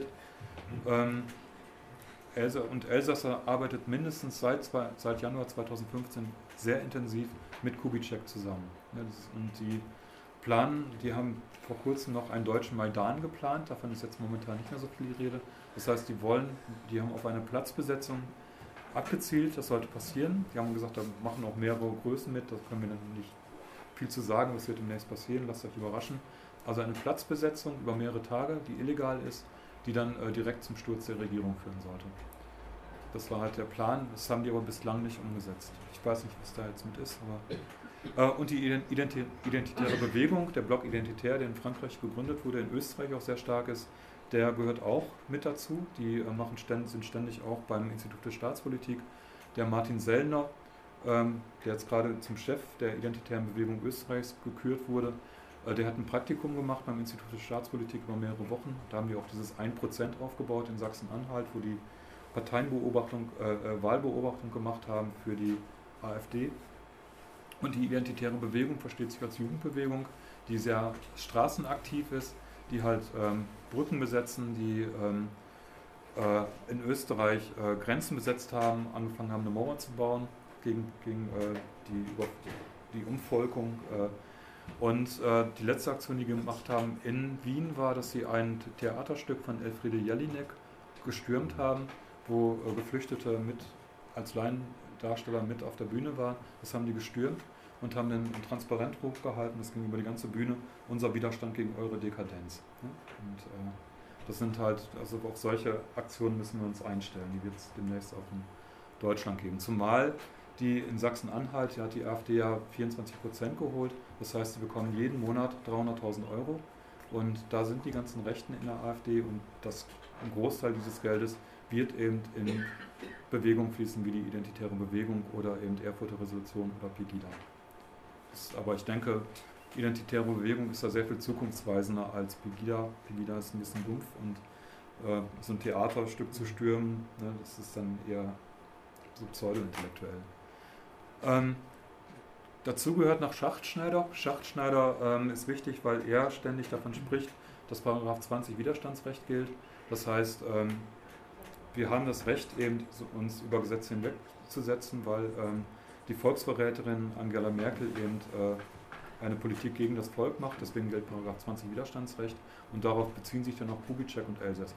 Elsässer arbeitet mindestens seit Januar 2015 sehr intensiv mit Kubitschek zusammen. Ja, und die haben vor kurzem noch einen deutschen Maidan geplant, davon ist jetzt momentan nicht mehr so viel die Rede. Das heißt, die haben auf eine Platzbesetzung abgezielt, das sollte passieren. Die haben gesagt, da machen auch mehrere Größen mit, da können wir dann nicht viel zu sagen, was wird demnächst passieren, lasst euch überraschen. Also eine Platzbesetzung über mehrere Tage, die illegal ist, die dann direkt zum Sturz der Regierung führen sollte. Das war halt der Plan, das haben die aber bislang nicht umgesetzt. Ich weiß nicht, was da jetzt mit ist, aber... Und die identitäre Bewegung, der Block Identitär, der in Frankreich gegründet wurde, in Österreich auch sehr stark ist, der gehört auch mit dazu. Die sind ständig auch beim Institut für Staatspolitik. Der Martin Sellner, der jetzt gerade zum Chef der Identitären Bewegung Österreichs gekürt wurde, der hat ein Praktikum gemacht beim Institut für Staatspolitik über mehrere Wochen. Da haben die auch dieses 1% aufgebaut in Sachsen-Anhalt, wo die Wahlbeobachtung gemacht haben für die AfD. Und die Identitäre Bewegung versteht sich als Jugendbewegung, die sehr straßenaktiv ist, die halt Brücken besetzen, die in Österreich Grenzen besetzt haben, angefangen haben, eine Mauer zu bauen gegen die Umvolkung. Und die letzte Aktion, die sie gemacht haben in Wien, war, dass sie ein Theaterstück von Elfriede Jelinek gestürmt haben, wo Geflüchtete als Laiendarsteller mit auf der Bühne waren. Das haben die gestürmt und haben dann ein Transparent hochgehalten, das ging über die ganze Bühne, unser Widerstand gegen eure Dekadenz. Und das sind halt, also auf solche Aktionen müssen wir uns einstellen, die wird es demnächst auch in Deutschland geben. Zumal die in Sachsen-Anhalt, hier hat die AfD ja 24% geholt, das heißt, sie bekommen jeden Monat 300.000 Euro und da sind die ganzen Rechten in der AfD und ein Großteil dieses Geldes wird eben in Bewegung fließen, wie die Identitäre Bewegung oder eben Erfurter Resolution oder Pegida. Aber ich denke, Identitäre Bewegung ist da sehr viel zukunftsweisender als Pegida. Pegida ist ein bisschen dumpf und so ein Theaterstück zu stürmen, ne, das ist dann eher so pseudo-intellektuell. Dazu gehört noch Schachtschneider. Schachtschneider ist wichtig, weil er ständig davon spricht, dass Paragraph 20 Widerstandsrecht gilt. Das heißt, wir haben das Recht, eben uns über Gesetze hinwegzusetzen, weil die Volksverräterin Angela Merkel eben eine Politik gegen das Volk macht. Deswegen gilt Paragraph 20 Widerstandsrecht und darauf beziehen sich dann auch Kubitschek und Elsässer.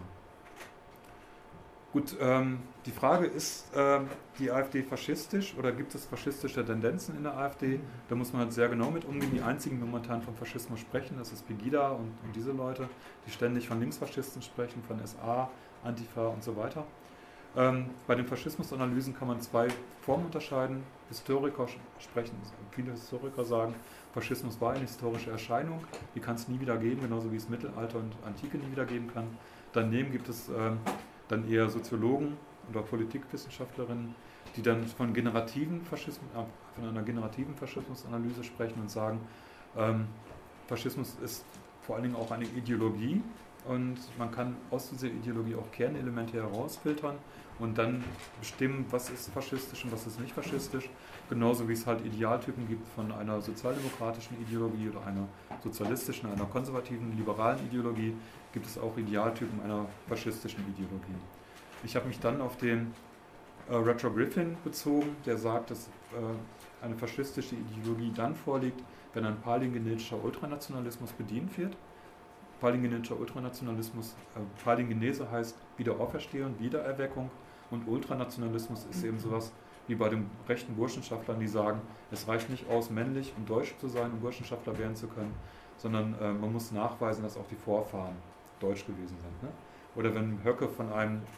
Gut, die Frage ist, die AfD faschistisch oder gibt es faschistische Tendenzen in der AfD? Da muss man halt sehr genau mit umgehen. Die einzigen, die momentan von Faschismus sprechen, das ist Pegida und diese Leute, die ständig von Linksfaschisten sprechen, von SA, Antifa und so weiter. Bei den Faschismusanalysen kann man zwei Formen unterscheiden. Historiker sprechen, viele Historiker sagen, Faschismus war eine historische Erscheinung, die kann es nie wieder geben, genauso wie es Mittelalter und Antike nie wieder geben kann. Daneben gibt es dann eher Soziologen oder Politikwissenschaftlerinnen, die dann von einer generativen Faschismusanalyse sprechen und sagen, Faschismus ist vor allen Dingen auch eine Ideologie und man kann aus dieser Ideologie auch Kernelemente herausfiltern und dann bestimmen, was ist faschistisch und was ist nicht faschistisch. Genauso wie es halt Idealtypen gibt von einer sozialdemokratischen Ideologie oder einer sozialistischen, einer konservativen, liberalen Ideologie, gibt es auch Idealtypen einer faschistischen Ideologie. Ich habe mich dann auf den Rutger Griffin bezogen, der sagt, dass eine faschistische Ideologie dann vorliegt, wenn ein palingenetischer Ultranationalismus bedient wird. Palingenetischer Ultranationalismus, Palingenese heißt Wiederauferstehung, Wiedererweckung und Ultranationalismus ist eben sowas wie bei den rechten Burschenschaftlern, die sagen, es reicht nicht aus, männlich und deutsch zu sein, um Burschenschaftler werden zu können, sondern man muss nachweisen, dass auch die Vorfahren deutsch gewesen sind. Ne? Oder wenn Höcke von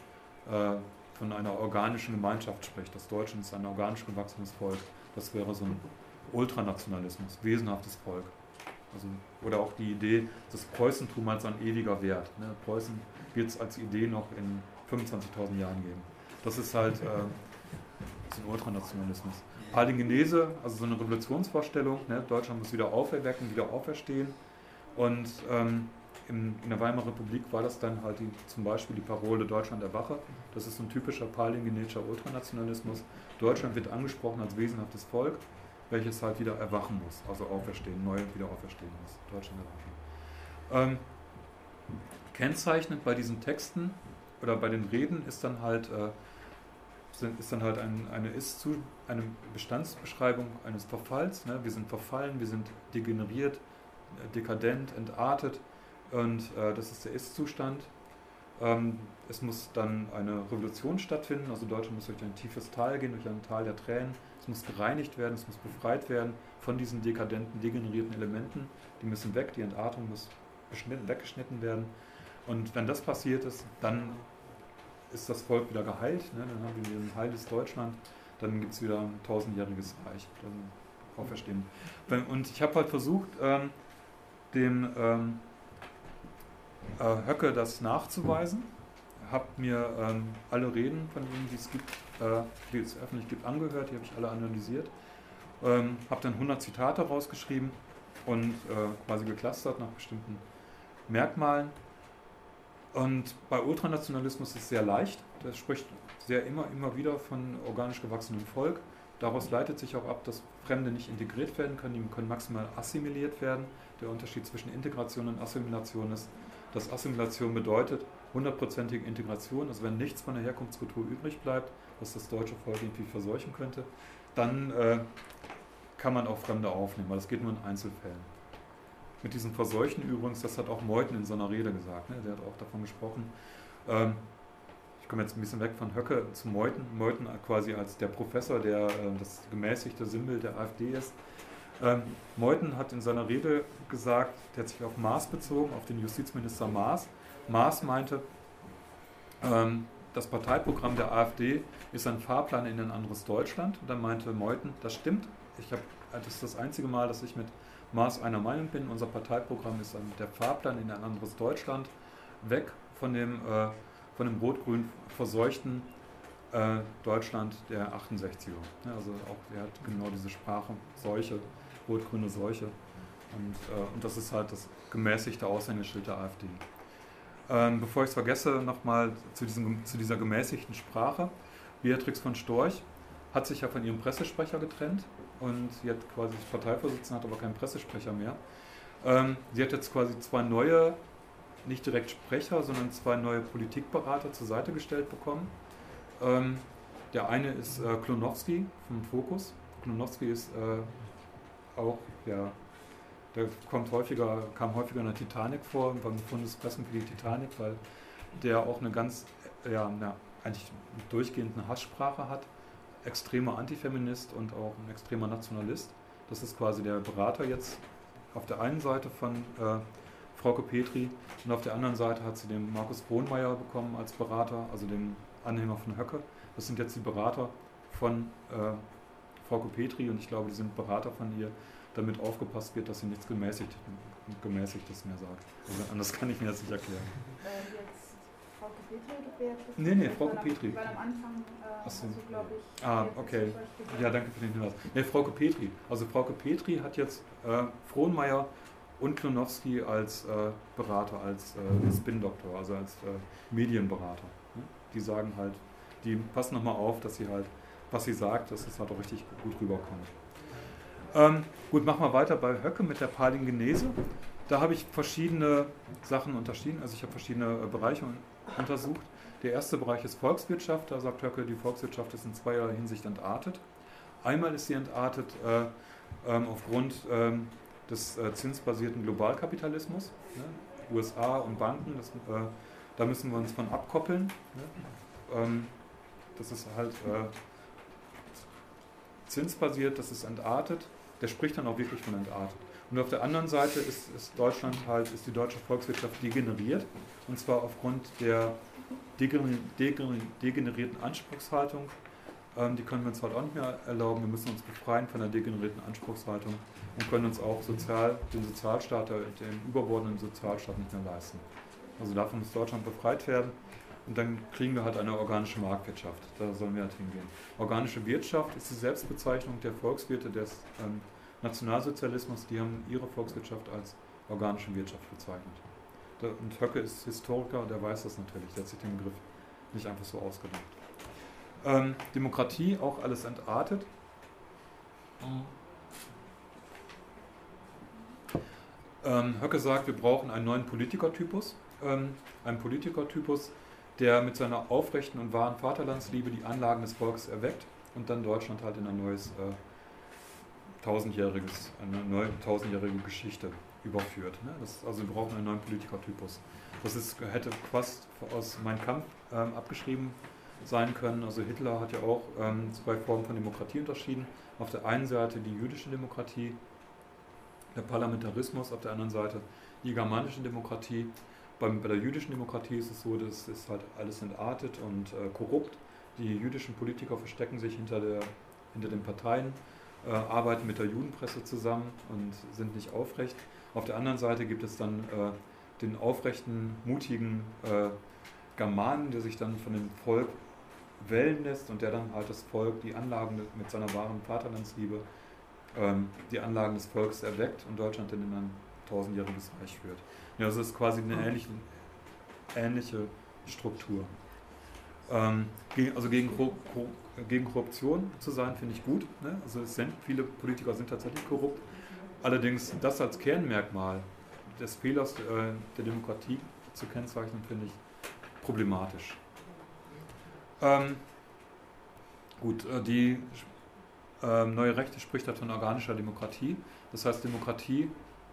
einer organischen Gemeinschaft spricht, das Deutsche ist ein organisch gewachsenes Volk, das wäre so ein Ultranationalismus, wesenhaftes Volk. Also, oder auch die Idee, das Preußentum als ein ewiger Wert. Ne? Preußen wird es als Idee noch in 25.000 Jahren geben. Das ist halt so ein Ultranationalismus. Palingenese, also so eine Revolutionsvorstellung, ne? Deutschland muss wieder auferwecken, wieder auferstehen. Und in der Weimarer Republik war das dann halt zum Beispiel die Parole Deutschland erwache. Das ist so ein typischer palingenetischer Ultranationalismus. Deutschland wird angesprochen als wesenhaftes Volk, welches halt wieder erwachen muss, also auferstehen, neu wieder auferstehen muss. Deutschland erwachen. Kennzeichnend bei diesen Texten oder bei den Reden ist dann halt eine Bestandsbeschreibung eines Verfalls. Ne? Wir sind verfallen, wir sind degeneriert, dekadent, entartet und das ist der Ist-Zustand. Es muss dann eine Revolution stattfinden, also Deutschland muss durch ein tiefes Tal gehen, durch ein Tal der Tränen. Es muss gereinigt werden, es muss befreit werden von diesen dekadenten, degenerierten Elementen. Die müssen weg, die Entartung muss weggeschnitten werden. Und wenn das passiert ist, dann ist das Volk wieder geheilt. Ne? Dann haben wir ein heiltes Deutschland. Dann gibt es wieder ein 1000-jähriges Reich. Dann auferstehen. Und ich habe halt versucht, dem Höcke das nachzuweisen. Habe mir alle Reden von ihm, die es öffentlich gibt, angehört. Die habe ich alle analysiert. Habe dann 100 Zitate rausgeschrieben und quasi geclustert nach bestimmten Merkmalen. Und bei Ultranationalismus ist es sehr leicht. Das spricht immer wieder von organisch gewachsenem Volk. Daraus leitet sich auch ab, dass Fremde nicht integriert werden können, die können maximal assimiliert werden. Der Unterschied zwischen Integration und Assimilation ist, dass Assimilation bedeutet 100%ige Integration, also wenn nichts von der Herkunftskultur übrig bleibt, was das deutsche Volk irgendwie verseuchen könnte, dann kann man auch Fremde aufnehmen, weil das geht nur in Einzelfällen. Mit diesem Verseuchen übrigens, das hat auch Meuthen in seiner Rede gesagt, ne? Der hat auch davon gesprochen. Ich komme jetzt ein bisschen weg von Höcke zu Meuthen. Meuthen quasi als der Professor, der das gemäßigte Sinnbild der AfD ist. Meuthen hat in seiner Rede gesagt, der hat sich auf Maaß bezogen, auf den Justizminister Maaß. Maaß meinte, das Parteiprogramm der AfD ist ein Fahrplan in ein anderes Deutschland. Und dann meinte Meuthen, das stimmt. Das ist das einzige Mal, dass ich mit Maaß einer Meinung bin. Unser Parteiprogramm ist der Fahrplan in ein anderes Deutschland, weg von dem rot-grün verseuchten Deutschland der 68er. Ja, also auch er hat genau diese Sprache, Seuche, rot-grüne Seuche. Und das ist halt das gemäßigte Aushängeschild der AfD. Bevor ich es vergesse, nochmal zu dieser gemäßigten Sprache. Beatrix von Storch hat sich ja von ihrem Pressesprecher getrennt und sie hat quasi Parteivorsitzende, hat aber keinen Pressesprecher mehr. Sie hat jetzt quasi zwei neue, nicht direkt Sprecher, sondern zwei neue Politikberater zur Seite gestellt bekommen. Der eine ist Klonowski vom Fokus. Klonowski ist auch, ja, der kam häufiger in der Titanic vor, beim Bundespressen für die Titanic, weil der auch eine ganz, ja, eigentlich durchgehend eine Hasssprache hat, extremer Antifeminist und auch ein extremer Nationalist. Das ist quasi der Berater jetzt auf der einen Seite von Frauke Petry und auf der anderen Seite hat sie den Markus Frohnmayer bekommen als Berater, also den Anhänger von Höcke. Das sind jetzt die Berater von Frauke Petry und ich glaube, die sind Berater von ihr, damit aufgepasst wird, dass sie nichts Gemäßigtes mehr sagt. Also anders kann ich mir das nicht erklären. Jetzt Frauke Petry oder wer? Nee, Frauke Petry. Weil am Anfang, so, glaube ich... Ah, okay. Ja, danke für den Hinweis. Nee, Frauke Petry. Also Frauke Petry hat jetzt Frohnmayer und Klonowski als Berater, als Spin-Doktor, also als Medienberater. Ne? Die sagen halt, die passen nochmal auf, dass sie halt, was sie sagt, dass es halt auch richtig gut rüberkommt. Gut, machen wir weiter bei Höcke mit der Palingenese. Da habe ich verschiedene Sachen unterschieden, also ich habe verschiedene Bereiche untersucht. Der erste Bereich ist Volkswirtschaft, da sagt Höcke, die Volkswirtschaft ist in zweierlei Hinsicht entartet. Einmal ist sie entartet aufgrund des zinsbasierten Globalkapitalismus, ne? USA und Banken, da müssen wir uns von abkoppeln. Ne? Das ist halt zinsbasiert, das ist entartet. Der spricht dann auch wirklich von entartet. Und auf der anderen Seite ist die deutsche Volkswirtschaft degeneriert, und zwar aufgrund der degenerierten Anspruchshaltung. Die können wir uns halt auch nicht mehr erlauben. Wir müssen uns befreien von der degenerierten Anspruchshaltung und können uns auch den Sozialstaat, den überbordenden Sozialstaat nicht mehr leisten. Also davon muss Deutschland befreit werden. Und dann kriegen wir halt eine organische Marktwirtschaft. Da sollen wir halt hingehen. Organische Wirtschaft ist die Selbstbezeichnung der Volkswirte des Nationalsozialismus. Die haben ihre Volkswirtschaft als organische Wirtschaft bezeichnet. Und Höcke ist Historiker, der weiß das natürlich. Der hat sich den Begriff nicht einfach so ausgedacht. Demokratie, auch alles entartet. Höcke sagt, wir brauchen einen neuen Politikertypus. Einen Politikertypus, der mit seiner aufrechten und wahren Vaterlandsliebe die Anlagen des Volkes erweckt und dann Deutschland halt in eine neue tausendjährige Geschichte überführt. Ne? Also wir brauchen einen neuen Politikertypus. Das hätte fast aus Mein Kampf abgeschrieben sein können. Also Hitler hat ja auch zwei Formen von Demokratie unterschieden. Auf der einen Seite die jüdische Demokratie, der Parlamentarismus, auf der anderen Seite die germanische Demokratie. Bei der jüdischen Demokratie ist es so, dass es halt alles entartet und korrupt. Die jüdischen Politiker verstecken sich hinter den Parteien, arbeiten mit der Judenpresse zusammen und sind nicht aufrecht. Auf der anderen Seite gibt es dann den aufrechten, mutigen Germanen, der sich dann von dem Volk wählen lässt und der dann halt das Volk, die Anlagen mit seiner wahren Vaterlandsliebe, die Anlagen des Volkes erweckt und Deutschland dann in ein tausendjähriges Reich führt. Ja, das ist quasi eine ähnliche Struktur. Also gegen Korruption zu sein, finde ich gut. Ne? Also viele Politiker sind tatsächlich korrupt. Allerdings das als Kernmerkmal des Fehlers der Demokratie zu kennzeichnen, finde ich problematisch. Die neue Rechte spricht halt von organischer Demokratie. Das heißt, Demokratie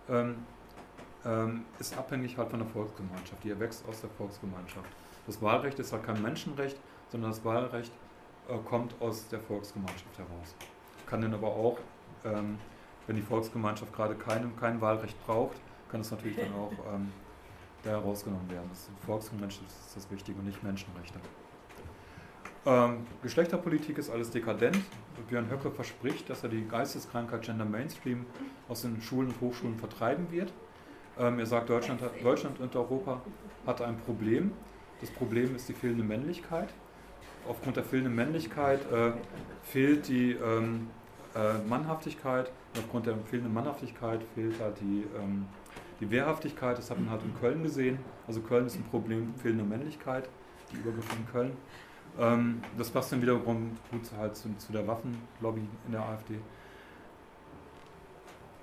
ist abhängig halt von der Volksgemeinschaft. Die erwächst aus der Volksgemeinschaft. Das Wahlrecht ist halt kein Menschenrecht, sondern das Wahlrecht kommt aus der Volksgemeinschaft heraus. Kann dann aber auch, wenn die Volksgemeinschaft gerade kein Wahlrecht braucht, kann es natürlich dann auch da herausgenommen werden. Das Volksgemeinschaft ist das Wichtige und nicht Menschenrechte. Geschlechterpolitik ist alles dekadent. Björn Höcke verspricht, dass er die Geisteskrankheit Gender Mainstream aus den Schulen und Hochschulen vertreiben wird. Er sagt, Deutschland und Europa hat ein Problem. Das Problem ist die fehlende Männlichkeit. Aufgrund der fehlenden Männlichkeit fehlt die Mannhaftigkeit. Und aufgrund der fehlenden Mannhaftigkeit fehlt halt die Wehrhaftigkeit. Das hat man halt in Köln gesehen. Also Köln ist ein Problem fehlender Männlichkeit, die Übergriffe in Köln. Das passt dann wiederum gut halt zu der Waffenlobby in der AfD.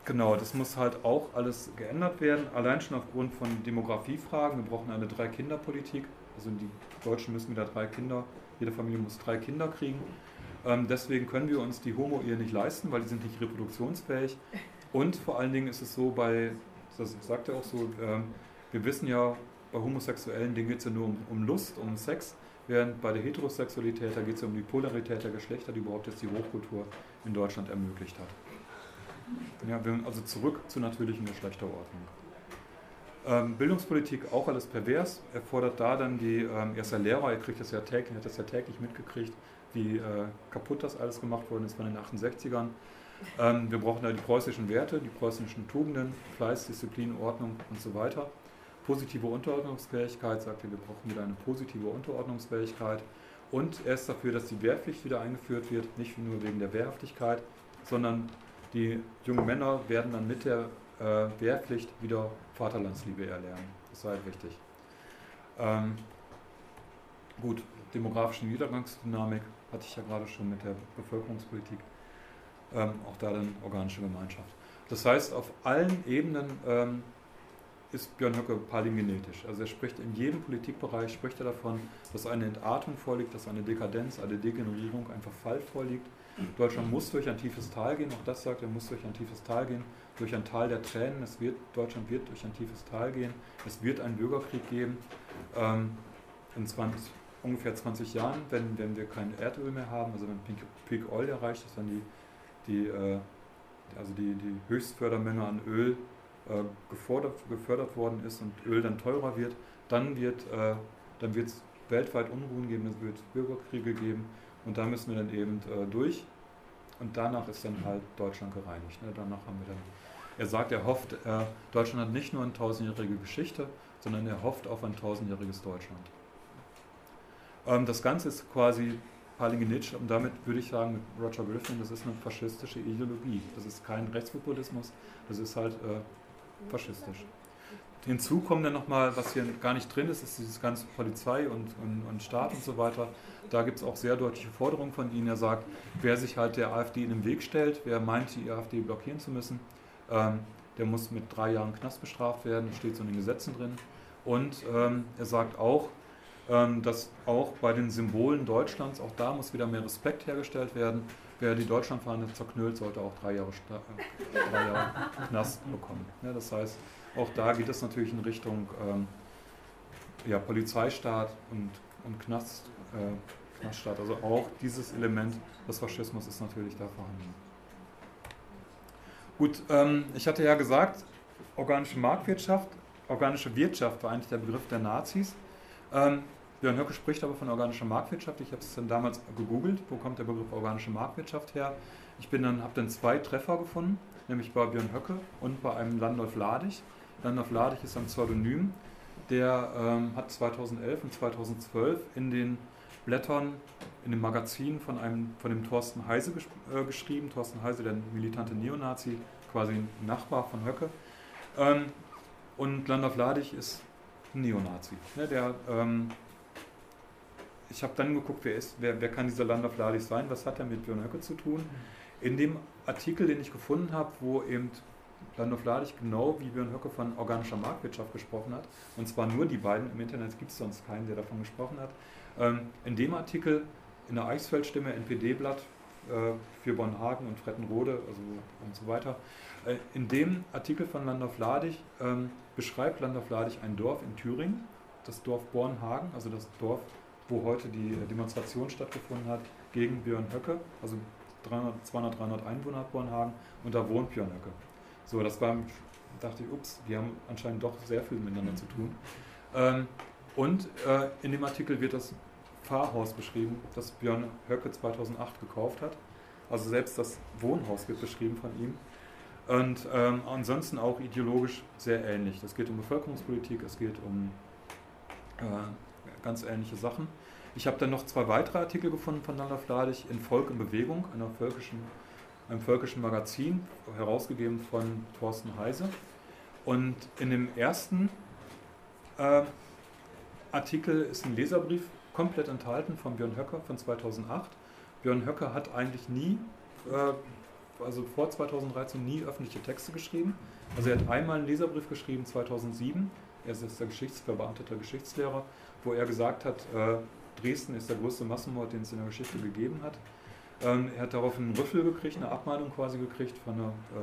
Genau, das muss halt auch alles geändert werden, allein schon aufgrund von Demografiefragen. Wir brauchen eine 3-Kinder-Politik, also die Deutschen müssen wieder 3 Kinder, jede Familie muss 3 Kinder kriegen. Deswegen können wir uns die Homo-Ehe nicht leisten, weil die sind nicht reproduktionsfähig. Und vor allen Dingen ist es so, das sagt er auch so, wir wissen ja, bei Homosexuellen geht es ja nur um Lust, um Sex, während bei der Heterosexualität, da geht es ja um die Polarität der Geschlechter, die überhaupt jetzt die Hochkultur in Deutschland ermöglicht hat. Ja, wir also zurück zur natürlichen Geschlechterordnung. Bildungspolitik auch alles pervers. Er fordert da dann er ist ja Lehrer, er kriegt das ja täglich, hat das ja täglich mitgekriegt, wie kaputt das alles gemacht worden ist von den 68ern. Wir brauchen da die preußischen Werte, die preußischen Tugenden, Fleiß, Disziplin, Ordnung und so weiter. Positive Unterordnungsfähigkeit, sagt er, wir brauchen wieder eine positive Unterordnungsfähigkeit. Und er ist dafür, dass die Wehrpflicht wieder eingeführt wird, nicht nur wegen der Wehrhaftigkeit, sondern die jungen Männer werden dann mit der Wehrpflicht wieder Vaterlandsliebe erlernen. Das sei halt wichtig. Gut, demografische Niedergangsdynamik hatte ich ja gerade schon mit der Bevölkerungspolitik. Auch da dann organische Gemeinschaft. Das heißt, auf allen Ebenen ist Björn Höcke palingenetisch. Also er spricht in jedem Politikbereich spricht er davon, dass eine Entartung vorliegt, dass eine Dekadenz, eine Degenerierung, ein Verfall vorliegt. Deutschland muss durch ein tiefes Tal gehen, auch das sagt er, muss durch ein tiefes Tal gehen, durch ein Tal der Tränen. Deutschland wird durch ein tiefes Tal gehen, es wird einen Bürgerkrieg geben. In ungefähr 20 Jahren, wenn wir kein Erdöl mehr haben, also wenn Peak Oil erreicht ist, dann die Höchstfördermenge an Öl gefördert worden ist und Öl dann teurer wird, dann wird es weltweit Unruhen geben, es wird Bürgerkriege geben und da müssen wir dann eben durch und danach ist dann halt Deutschland gereinigt. Ne? Danach haben wir dann, er sagt, er hofft, Deutschland hat nicht nur eine 1000-jährige Geschichte, sondern er hofft auf ein 1000-jähriges Deutschland. Das Ganze ist quasi palingenetisch und damit würde ich sagen, mit Roger Griffin, das ist eine faschistische Ideologie. Das ist kein Rechtspopulismus, das ist halt faschistisch. Hinzu kommt dann nochmal, was hier gar nicht drin ist, ist dieses ganze Polizei und Staat und so weiter. Da gibt es auch sehr deutliche Forderungen von ihm. Er sagt, wer sich halt der AfD in den Weg stellt, wer meint, die AfD blockieren zu müssen, der muss mit 3 Jahren Knast bestraft werden, das steht so in den Gesetzen drin. Und er sagt auch, dass auch bei den Symbolen Deutschlands, auch da muss wieder mehr Respekt hergestellt werden. Wer die Deutschlandfahne zerknüllt, sollte auch 3 Jahre Knast bekommen. Ja, das heißt, auch da geht es natürlich in Richtung Polizeistaat und Knaststaat. Also auch dieses Element des Faschismus ist natürlich da vorhanden. Gut, ich hatte ja gesagt, organische Marktwirtschaft, organische Wirtschaft war eigentlich der Begriff der Nazis. Björn Höcke spricht aber von organischer Marktwirtschaft. Ich habe es dann damals gegoogelt, wo kommt der Begriff organische Marktwirtschaft her. Ich habe dann 2 Treffer gefunden, nämlich bei Björn Höcke und bei einem Landolf Ladig. Landolf Ladig ist ein Pseudonym, der hat 2011 und 2012 in den Blättern, in dem Magazin von dem Thorsten Heise geschrieben. Thorsten Heise, der militante Neonazi, quasi ein Nachbar von Höcke. Und Landolf Ladig ist ein Neonazi. Ne, ich habe dann geguckt, wer kann dieser Landolf Ladig sein, was hat er mit Björn Höcke zu tun. In dem Artikel, den ich gefunden habe, wo eben Landolf Ladig genau wie Björn Höcke von organischer Marktwirtschaft gesprochen hat, und zwar nur die beiden, im Internet gibt es sonst keinen, der davon gesprochen hat, in dem Artikel, in der Eichsfeld-Stimme, NPD-Blatt für Bornhagen und Frettenrode und so weiter, in dem Artikel von Landolf Ladig beschreibt Landolf Ladig ein Dorf in Thüringen, das Dorf Bornhagen, also das Dorf, wo heute die Demonstration stattgefunden hat gegen Björn Höcke, also 200, 300 Einwohner hat Bornhagen und da wohnt Björn Höcke. So, dachte ich, ups, die haben anscheinend doch sehr viel miteinander zu tun. Und in dem Artikel wird das Pfarrhaus beschrieben, das Björn Höcke 2008 gekauft hat. Also selbst das Wohnhaus wird beschrieben von ihm. Und ansonsten auch ideologisch sehr ähnlich. Es geht um Bevölkerungspolitik, es geht um ganz ähnliche Sachen. Ich habe dann noch 2 weitere Artikel gefunden von Landolf Ladig in Volk in Bewegung, einem völkischen Magazin, herausgegeben von Thorsten Heise. Und in dem ersten Artikel ist ein Leserbrief komplett enthalten von Björn Höcke von 2008. Björn Höcke hat eigentlich nie also vor 2013 nie öffentliche Texte geschrieben. Also er hat einmal einen Leserbrief geschrieben, 2007. Er ist der verbeamteter Geschichtslehrer, wo er gesagt hat, Dresden ist der größte Massenmord, den es in der Geschichte gegeben hat. Er hat darauf einen Rüffel gekriegt, eine Abmahnung quasi gekriegt von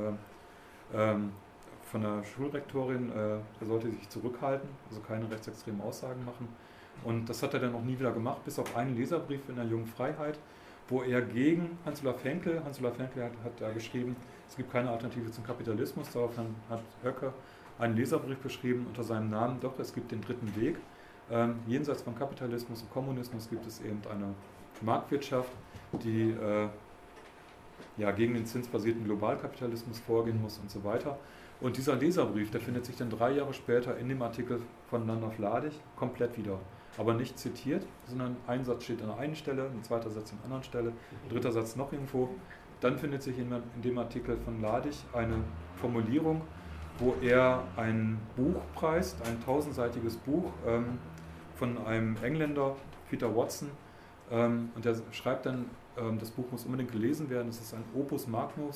der Schulrektorin. Er sollte sich zurückhalten, also keine rechtsextremen Aussagen machen. Und das hat er dann auch nie wieder gemacht, bis auf einen Leserbrief in der Jungen Freiheit, wo er gegen Hans-Olaf Henkel hat da geschrieben, es gibt keine Alternative zum Kapitalismus. Daraufhin hat Höcke einen Leserbrief geschrieben unter seinem Namen, doch, es gibt den dritten Weg. Jenseits von Kapitalismus und Kommunismus gibt es eben eine Marktwirtschaft, die gegen den zinsbasierten Globalkapitalismus vorgehen muss und so weiter. Und dieser Leserbrief, der findet sich dann 3 Jahre später in dem Artikel von Landorf-Lahdig komplett wieder. Aber nicht zitiert, sondern ein Satz steht an der einen Stelle, ein zweiter Satz an der anderen Stelle, ein dritter Satz noch irgendwo. Dann findet sich in dem Artikel von Lahdig eine Formulierung, wo er ein Buch preist, ein 1000-seitiges Buch von einem Engländer, Peter Watson, und der schreibt dann, das Buch muss unbedingt gelesen werden, es ist ein Opus Magnum,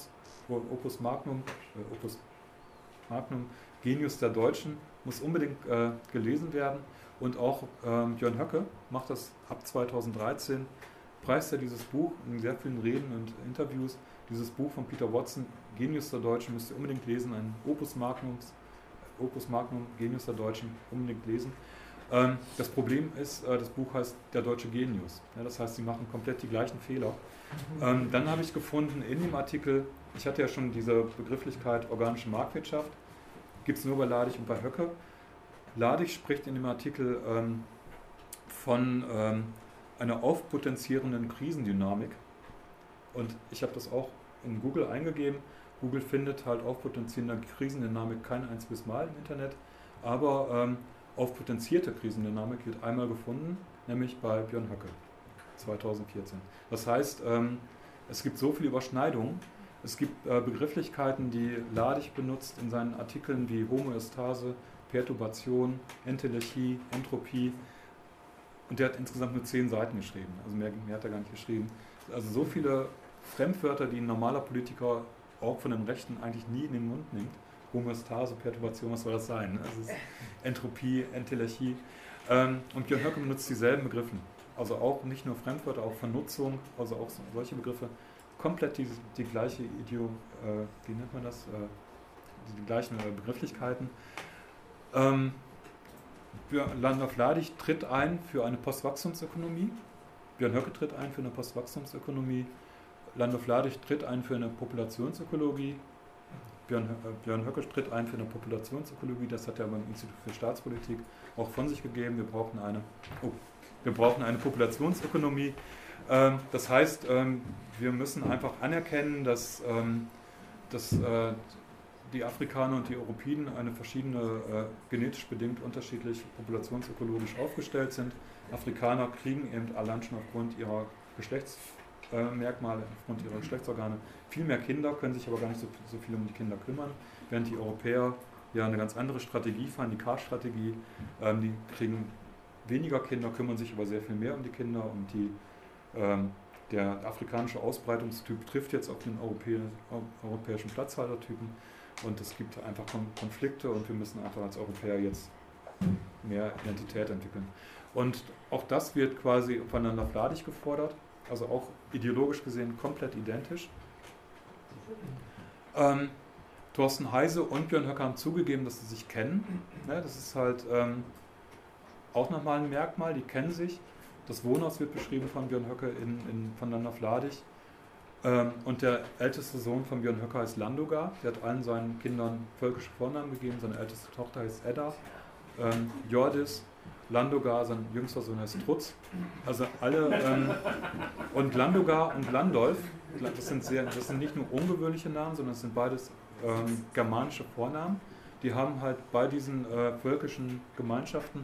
Genius der Deutschen, muss unbedingt gelesen werden. Und auch Björn Höcke macht das ab 2013, preist er dieses Buch in sehr vielen Reden und Interviews. Dieses Buch von Peter Watson, Genius der Deutschen, müsst ihr unbedingt lesen, ein Opus Magnum, Genius der Deutschen, unbedingt lesen. Das Problem ist, das Buch heißt Der deutsche Genius. Ja, das heißt, sie machen komplett die gleichen Fehler. Dann habe ich gefunden in dem Artikel, ich hatte ja schon diese Begrifflichkeit organische Marktwirtschaft, gibt es nur bei Lahdig und bei Höcke. Lahdig spricht in dem Artikel von einer aufpotenzierenden Krisendynamik. Und ich habe das auch in Google eingegeben. Google findet halt aufpotenzierende Krisendynamik kein einziges Mal im Internet, aber aufpotenzierte Krisendynamik wird einmal gefunden, nämlich bei Björn Höcke 2014. Das heißt, es gibt so viele Überschneidungen. Es gibt Begrifflichkeiten, die Lahdig benutzt in seinen Artikeln wie Homoöstase, Perturbation, Entelechie, Entropie. Und der hat insgesamt nur 10 Seiten geschrieben. Also mehr hat er gar nicht geschrieben. Also so viele Fremdwörter, die ein normaler Politiker auch von den Rechten eigentlich nie in den Mund nimmt. Homöostase, Perturbation, was soll das sein? Also Entropie, Entelechie. Und Björn Höcke benutzt dieselben Begriffe. Also auch nicht nur Fremdwörter, auch Vernutzung, also auch solche Begriffe. Komplett die gleiche wie nennt man das? Die gleichen Begrifflichkeiten. Landorf-Lahdig tritt ein für eine Postwachstumsökonomie. Björn Höcke tritt ein für eine Postwachstumsökonomie. Landorf-Lahdig tritt ein für eine Populationsökologie. Björn Höcke tritt ein für eine Populationsökologie. Das hat er beim Institut für Staatspolitik auch von sich gegeben. Wir brauchen eine Populationsökonomie. Das heißt, wir müssen einfach anerkennen, dass die Afrikaner und die Europäer eine verschiedene, genetisch bedingt unterschiedlich populationsökologisch aufgestellt sind. Afrikaner kriegen eben allein schon aufgrund ihrer Geschlechtsmerkmale, aufgrund ihrer Geschlechtsorgane viel mehr Kinder, können sich aber gar nicht so viel um die Kinder kümmern, während die Europäer ja eine ganz andere Strategie fahren, die K-Strategie. Die kriegen weniger Kinder, kümmern sich aber sehr viel mehr um die Kinder und der afrikanische Ausbreitungstyp trifft jetzt auf den europäischen Platzhaltertypen und es gibt einfach Konflikte und wir müssen einfach als Europäer jetzt mehr Identität entwickeln. Und auch das wird quasi von Landorf-Lahdig gefordert, also auch ideologisch gesehen komplett identisch. Thorsten Heise und Björn Höcke haben zugegeben, dass sie sich kennen. Ja, das ist halt auch nochmal ein Merkmal, die kennen sich. Das Wohnhaus wird beschrieben von Björn Höcke von Landorf-Lahdig. Und der älteste Sohn von Björn Höcke heißt Landogar. Der hat allen seinen Kindern völkische Vornamen gegeben. Seine älteste Tochter heißt Edda. Jordis, Landogar, sein jüngster Sohn heißt Trutz. Also alle. Und Landogar und Landolf, das sind nicht nur ungewöhnliche Namen, sondern es sind beides germanische Vornamen. Die haben halt bei diesen völkischen Gemeinschaften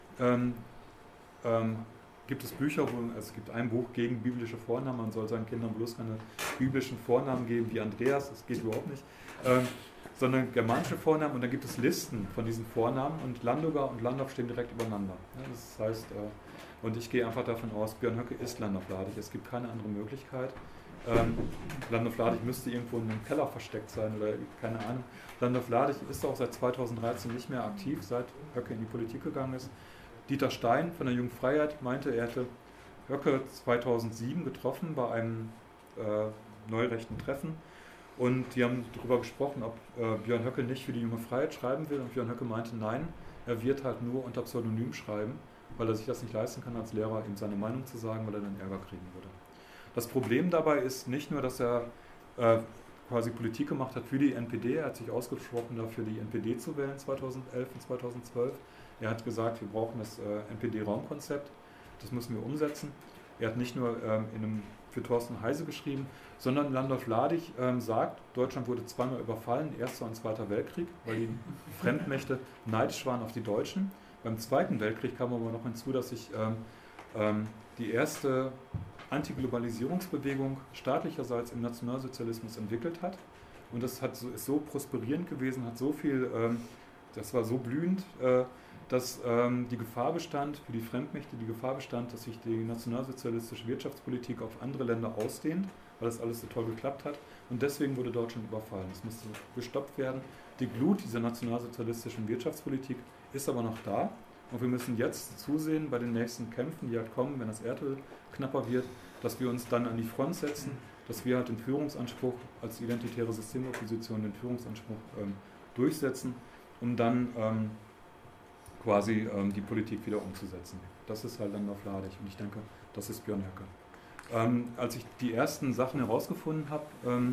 gibt es Bücher, es gibt ein Buch gegen biblische Vornamen, man soll seinen Kindern bloß keine biblischen Vornamen geben wie Andreas, das geht überhaupt nicht, sondern germanische Vornamen und dann gibt es Listen von diesen Vornamen und Landogar und Landorf stehen direkt übereinander. Ja, das heißt, und ich gehe einfach davon aus, Björn Höcke ist Landorf-Lahdig, es gibt keine andere Möglichkeit. Landolf-Lahdig müsste irgendwo in einem Keller versteckt sein oder keine Ahnung. Landolf-Lahdig ist auch seit 2013 nicht mehr aktiv, seit Höcke in die Politik gegangen ist. Dieter Stein von der Jungen Freiheit meinte, er hätte Höcke 2007 getroffen bei einem neurechten Treffen und die haben darüber gesprochen, ob Björn Höcke nicht für die Junge Freiheit schreiben will, und Björn Höcke meinte, nein, er wird halt nur unter Pseudonym schreiben, weil er sich das nicht leisten kann, als Lehrer ihm seine Meinung zu sagen, weil er dann Ärger kriegen würde. Das Problem dabei ist nicht nur, dass er quasi Politik gemacht hat für die NPD, er hat sich ausgesprochen dafür, die NPD zu wählen 2011 und 2012. Er hat gesagt, wir brauchen das NPD-Raumkonzept, das müssen wir umsetzen. Er hat nicht nur für Thorsten Heise geschrieben, sondern Landolf-Lahdig sagt, Deutschland wurde zweimal überfallen, Erster und Zweiter Weltkrieg, weil die Fremdmächte neidisch waren auf die Deutschen. Beim Zweiten Weltkrieg kam aber noch hinzu, dass sich die erste Antiglobalisierungsbewegung staatlicherseits im Nationalsozialismus entwickelt hat. Und das ist so prosperierend gewesen, hat so viel, das war so blühend, dass die Gefahr bestand, für die Fremdmächte die Gefahr bestand, dass sich die nationalsozialistische Wirtschaftspolitik auf andere Länder ausdehnt, weil das alles so toll geklappt hat. Und deswegen wurde Deutschland überfallen. Es musste gestoppt werden. Die Glut dieser nationalsozialistischen Wirtschaftspolitik ist aber noch da. Und wir müssen jetzt zusehen bei den nächsten Kämpfen, die halt kommen, wenn das Erdöl knapper wird, dass wir uns dann an die Front setzen, dass wir halt den Führungsanspruch als identitäre Systemopposition, den Führungsanspruch durchsetzen, um dann quasi die Politik wieder umzusetzen. Das ist halt Landolf-Lahdig und ich denke, das ist Björn Höcke. Als ich die ersten Sachen herausgefunden habe,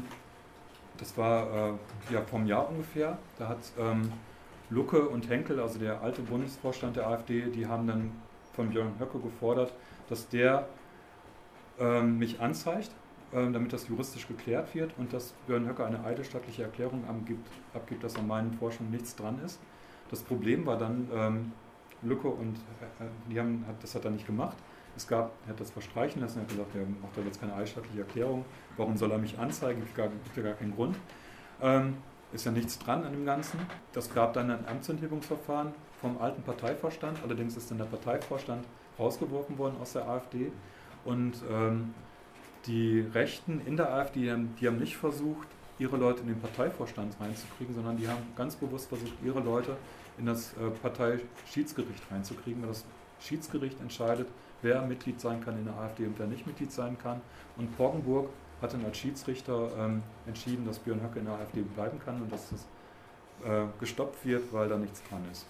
das war ja vor einem Jahr ungefähr, da hat Lucke und Henkel, also der alte Bundesvorstand der AfD, die haben dann von Björn Höcke gefordert, dass der mich anzeigt, damit das juristisch geklärt wird und dass Björn Höcke eine eidesstattliche Erklärung abgibt, dass an meinen Forschungen nichts dran ist. Das Problem war dann, Lucke und das hat er nicht gemacht. Er hat das verstreichen lassen, er hat gesagt, er macht da jetzt keine eidesstattliche Erklärung, warum soll er mich anzeigen, gibt ja gar keinen Grund. Ist ja nichts dran an dem Ganzen. Das gab dann ein Amtsenthebungsverfahren vom alten Parteivorstand, allerdings ist dann der Parteivorstand rausgeworfen worden aus der AfD und die Rechten in der AfD, die haben nicht versucht, ihre Leute in den Parteivorstand reinzukriegen, sondern die haben ganz bewusst versucht, ihre Leute in das Parteischiedsgericht reinzukriegen, weil das Schiedsgericht entscheidet, wer Mitglied sein kann in der AfD und wer nicht Mitglied sein kann. Und Poggenburg hat dann als Schiedsrichter entschieden, dass Björn Höcke in der AfD bleiben kann und dass das gestoppt wird, weil da nichts dran ist.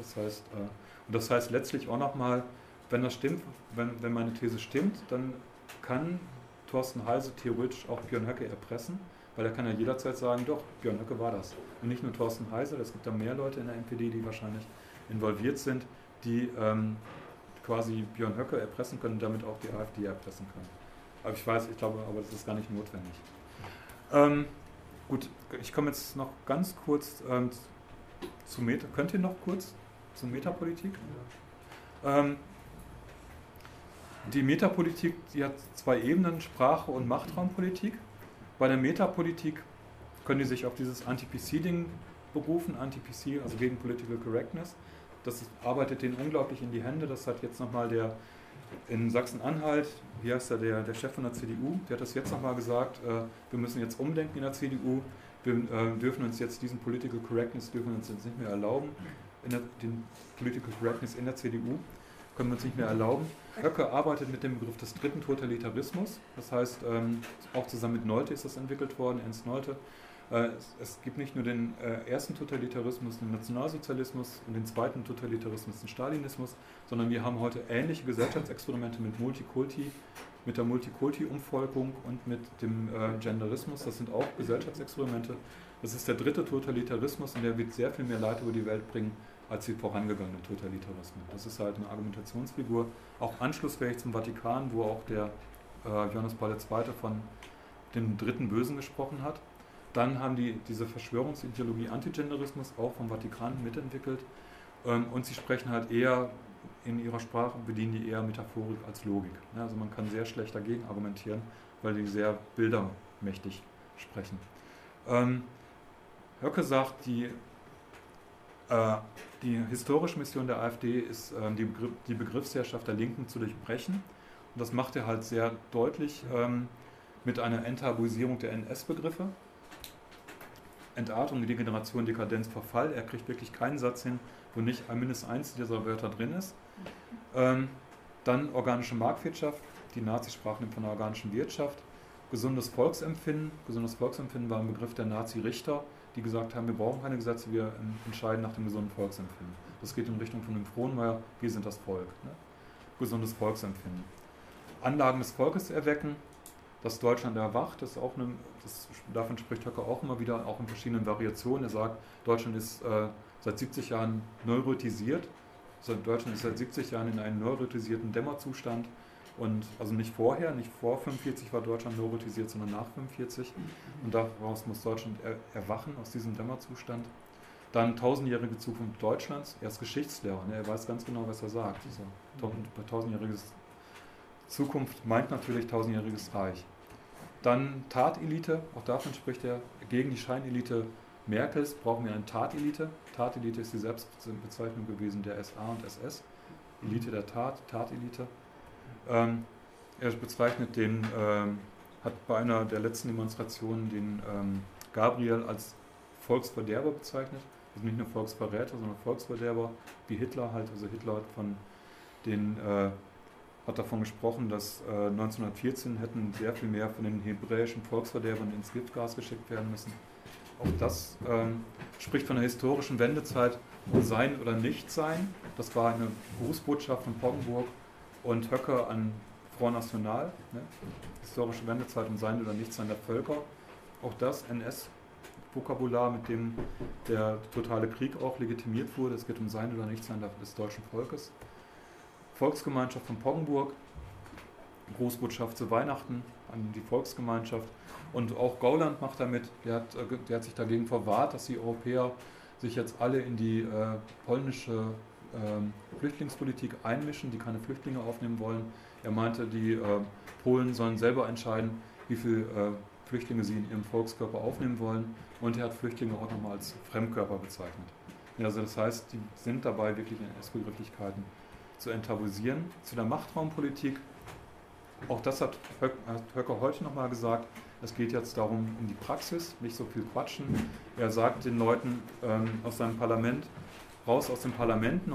Das heißt letztlich auch nochmal, wenn das stimmt, wenn meine These stimmt, dann kann Thorsten Heise theoretisch auch Björn Höcke erpressen, weil er kann ja jederzeit sagen, doch, Björn Höcke war das. Und nicht nur Thorsten Heise, es gibt da mehr Leute in der NPD, die wahrscheinlich involviert sind, die quasi Björn Höcke erpressen können und damit auch die AfD erpressen können. Aber ich glaube, aber das ist gar nicht notwendig. Gut, ich komme jetzt noch ganz kurz zu Könnt ihr noch kurz zur Metapolitik? Die Metapolitik, die hat zwei Ebenen, Sprache und Machtraumpolitik. Bei der Metapolitik können die sich auf dieses Anti-PC-Ding berufen, Anti-PC, also gegen Political Correctness. Das arbeitet denen unglaublich in die Hände. Das hat jetzt nochmal der in Sachsen-Anhalt, wie heißt der Chef von der CDU, der hat das jetzt nochmal gesagt, wir müssen jetzt umdenken in der CDU, wir dürfen uns jetzt diesen Political Correctness dürfen uns jetzt nicht mehr erlauben, den Political Correctness in der CDU können wir uns nicht mehr erlauben. Höcke arbeitet mit dem Begriff des dritten Totalitarismus, das heißt, auch zusammen mit Nolte ist das entwickelt worden, Ernst Nolte. Es gibt nicht nur den ersten Totalitarismus, den Nationalsozialismus und den zweiten Totalitarismus, den Stalinismus, sondern wir haben heute ähnliche Gesellschaftsexperimente mit der Multikulti-Umvolkung und mit dem Genderismus. Das sind auch Gesellschaftsexperimente. Das ist der dritte Totalitarismus und der wird sehr viel mehr Leid über die Welt bringen als die vorangegangenen Totalitarismen. Das ist halt eine Argumentationsfigur, auch anschlussfähig zum Vatikan, wo auch der Johannes Paul II. Von dem dritten Bösen gesprochen hat. Dann haben die diese Verschwörungsideologie Antigenderismus auch vom Vatikan mitentwickelt und sie sprechen halt eher in ihrer Sprache, bedienen die eher Metaphorik als Logik. Ja, also man kann sehr schlecht dagegen argumentieren, weil die sehr bildermächtig sprechen. Höcke sagt, die historische Mission der AfD ist, die Begriffsherrschaft der Linken zu durchbrechen. Und das macht er halt sehr deutlich, mit einer Enttabuisierung der NS-Begriffe. Entartung, Degeneration, Dekadenz, Verfall. Er kriegt wirklich keinen Satz hin, wo nicht mindestens eins dieser Wörter drin ist. Dann organische Marktwirtschaft. Die Nazis sprachen von der organischen Wirtschaft. Gesundes Volksempfinden. Gesundes Volksempfinden war ein Begriff der Nazi-Richter, die gesagt haben, wir brauchen keine Gesetze, wir entscheiden nach dem gesunden Volksempfinden. Das geht in Richtung von dem Frohnmeier, wir sind das Volk. Ne? Gesundes Volksempfinden. Anlagen des Volkes erwecken, dass Deutschland erwacht, davon spricht Höcke auch immer wieder, auch in verschiedenen Variationen. Er sagt, Deutschland ist seit 70 Jahren neurotisiert. Deutschland ist seit 70 Jahren in einem neurotisierten Dämmerzustand. Und also nicht vor 45 war Deutschland neurotisiert, sondern nach 45. Und daraus muss Deutschland erwachen, aus diesem Dämmerzustand. Dann 1000-jährige Zukunft Deutschlands. Er ist Geschichtslehrer, ne? Er weiß ganz genau, was er sagt. So, 1000-jähriges Zukunft meint natürlich 1000-jähriges Reich. Dann Tatelite, auch davon spricht er, gegen die Scheinelite Merkels brauchen wir eine Tatelite. Tatelite ist die Selbstbezeichnung gewesen der SA und SS. Elite der Tat, Tatelite. Er bezeichnet hat bei einer der letzten Demonstrationen den Gabriel als Volksverderber bezeichnet. Also nicht nur Volksverräter, sondern Volksverderber, wie Hitler halt. Also Hitler hat davon gesprochen, dass 1914 hätten sehr viel mehr von den hebräischen Volksverderbern ins Giftgas geschickt werden müssen. Auch das spricht von der historischen Wendezeit, Sein oder Nichtsein. Das war eine Grußbotschaft von Poggenburg und Höcke an Front National, ne? Historische Wendezeit und Sein oder Nichtsein der Völker. Auch das NS-Vokabular, mit dem der totale Krieg auch legitimiert wurde. Es geht um Sein oder Nichtsein des deutschen Volkes. Volksgemeinschaft von Poggenburg, Großbotschaft zu Weihnachten an die Volksgemeinschaft. Und auch Gauland macht damit, der hat sich dagegen verwahrt, dass die Europäer sich jetzt alle in die polnische Flüchtlingspolitik einmischen, die keine Flüchtlinge aufnehmen wollen. Er meinte, die Polen sollen selber entscheiden, wie viele Flüchtlinge sie in ihrem Volkskörper aufnehmen wollen. Und er hat Flüchtlinge auch nochmal als Fremdkörper bezeichnet. Also das heißt, die sind dabei, wirklich NS-Begrifflichkeiten zu enttabuisieren. Zu der Machtraumpolitik, auch das hat Höcke heute nochmal gesagt, es geht jetzt darum, um die Praxis, nicht so viel quatschen. Er sagt den Leuten aus seinem Parlament, raus aus den Parlamenten,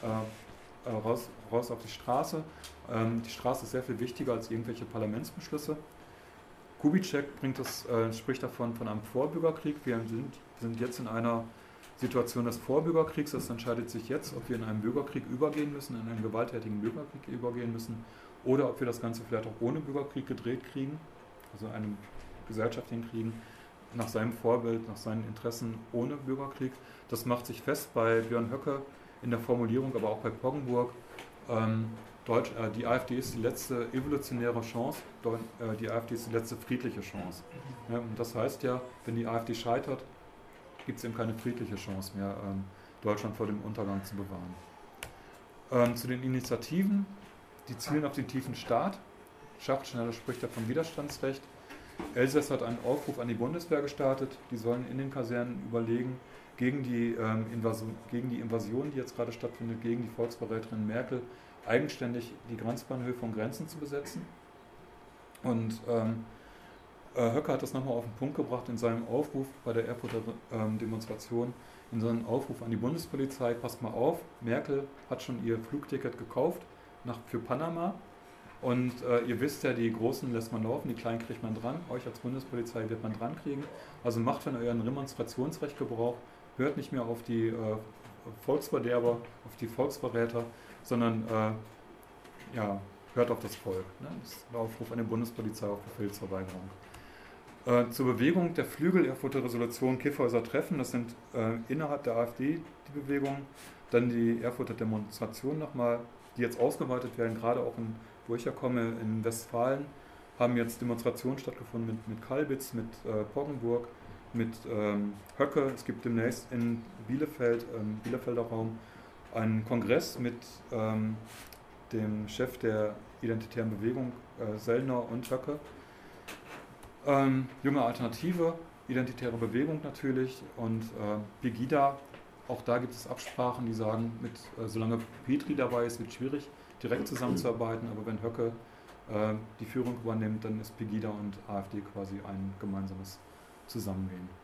raus auf die Straße. Die Straße ist sehr viel wichtiger als irgendwelche Parlamentsbeschlüsse. Kubitschek spricht davon von einem Vorbürgerkrieg. Wir sind jetzt in einer Situation des Vorbürgerkriegs. Es entscheidet sich jetzt, ob wir in einen Bürgerkrieg übergehen müssen, in einen gewalttätigen Bürgerkrieg übergehen müssen, oder ob wir das Ganze vielleicht auch ohne Bürgerkrieg gedreht kriegen, also eine Gesellschaft hinkriegen, nach seinem Vorbild, nach seinen Interessen ohne Bürgerkrieg. Das macht sich fest bei Björn Höcke in der Formulierung, aber auch bei Poggenburg. Die AfD ist die letzte evolutionäre Chance, die AfD ist die letzte friedliche Chance. Ja, und das heißt ja, wenn die AfD scheitert, gibt es eben keine friedliche Chance mehr, Deutschland vor dem Untergang zu bewahren. Zu den Initiativen, die zielen auf den tiefen Staat. Schachtschneider spricht ja vom Widerstandsrecht. Elsäss hat einen Aufruf an die Bundeswehr gestartet, die sollen in den Kasernen überlegen, gegen die Invasion, die jetzt gerade stattfindet, gegen die Volksverräterin Merkel, eigenständig die Grenzbahnhöfe und Grenzen zu besetzen. Und Höcke hat das nochmal auf den Punkt gebracht in seinem Aufruf bei der Erfurter Demonstration, in seinem Aufruf an die Bundespolizei, passt mal auf, Merkel hat schon ihr Flugticket gekauft für Panama. Und ihr wisst ja, die Großen lässt man laufen, die Kleinen kriegt man dran, euch als Bundespolizei wird man dran kriegen. Also macht von eurem Demonstrationsrecht Gebrauch, hört nicht mehr auf die Volksverderber, auf die Volksverräter, sondern hört auf das Volk. Ne? Das ist der Aufruf an die Bundespolizei auf Befehlsverweigerung. Zur Bewegung der Flügel Erfurter Resolution Kyffhäuser Treffen, das sind innerhalb der AfD die Bewegungen, dann die Erfurter Demonstration nochmal, die jetzt ausgeweitet werden, gerade auch wo ich ja komme, in Westfalen, haben jetzt Demonstrationen stattgefunden mit Kalbitz, mit Poggenburg, mit Höcke. Es gibt demnächst in Bielefeld, im Bielefelder Raum, einen Kongress mit dem Chef der Identitären Bewegung, Sellner und Höcke. Junge Alternative, Identitäre Bewegung natürlich und Pegida. Auch da gibt es Absprachen, die sagen, solange Petri dabei ist, wird es schwierig, direkt zusammenzuarbeiten, aber wenn Höcke die Führung übernimmt, dann ist Pegida und AfD quasi ein gemeinsames Zusammengehen.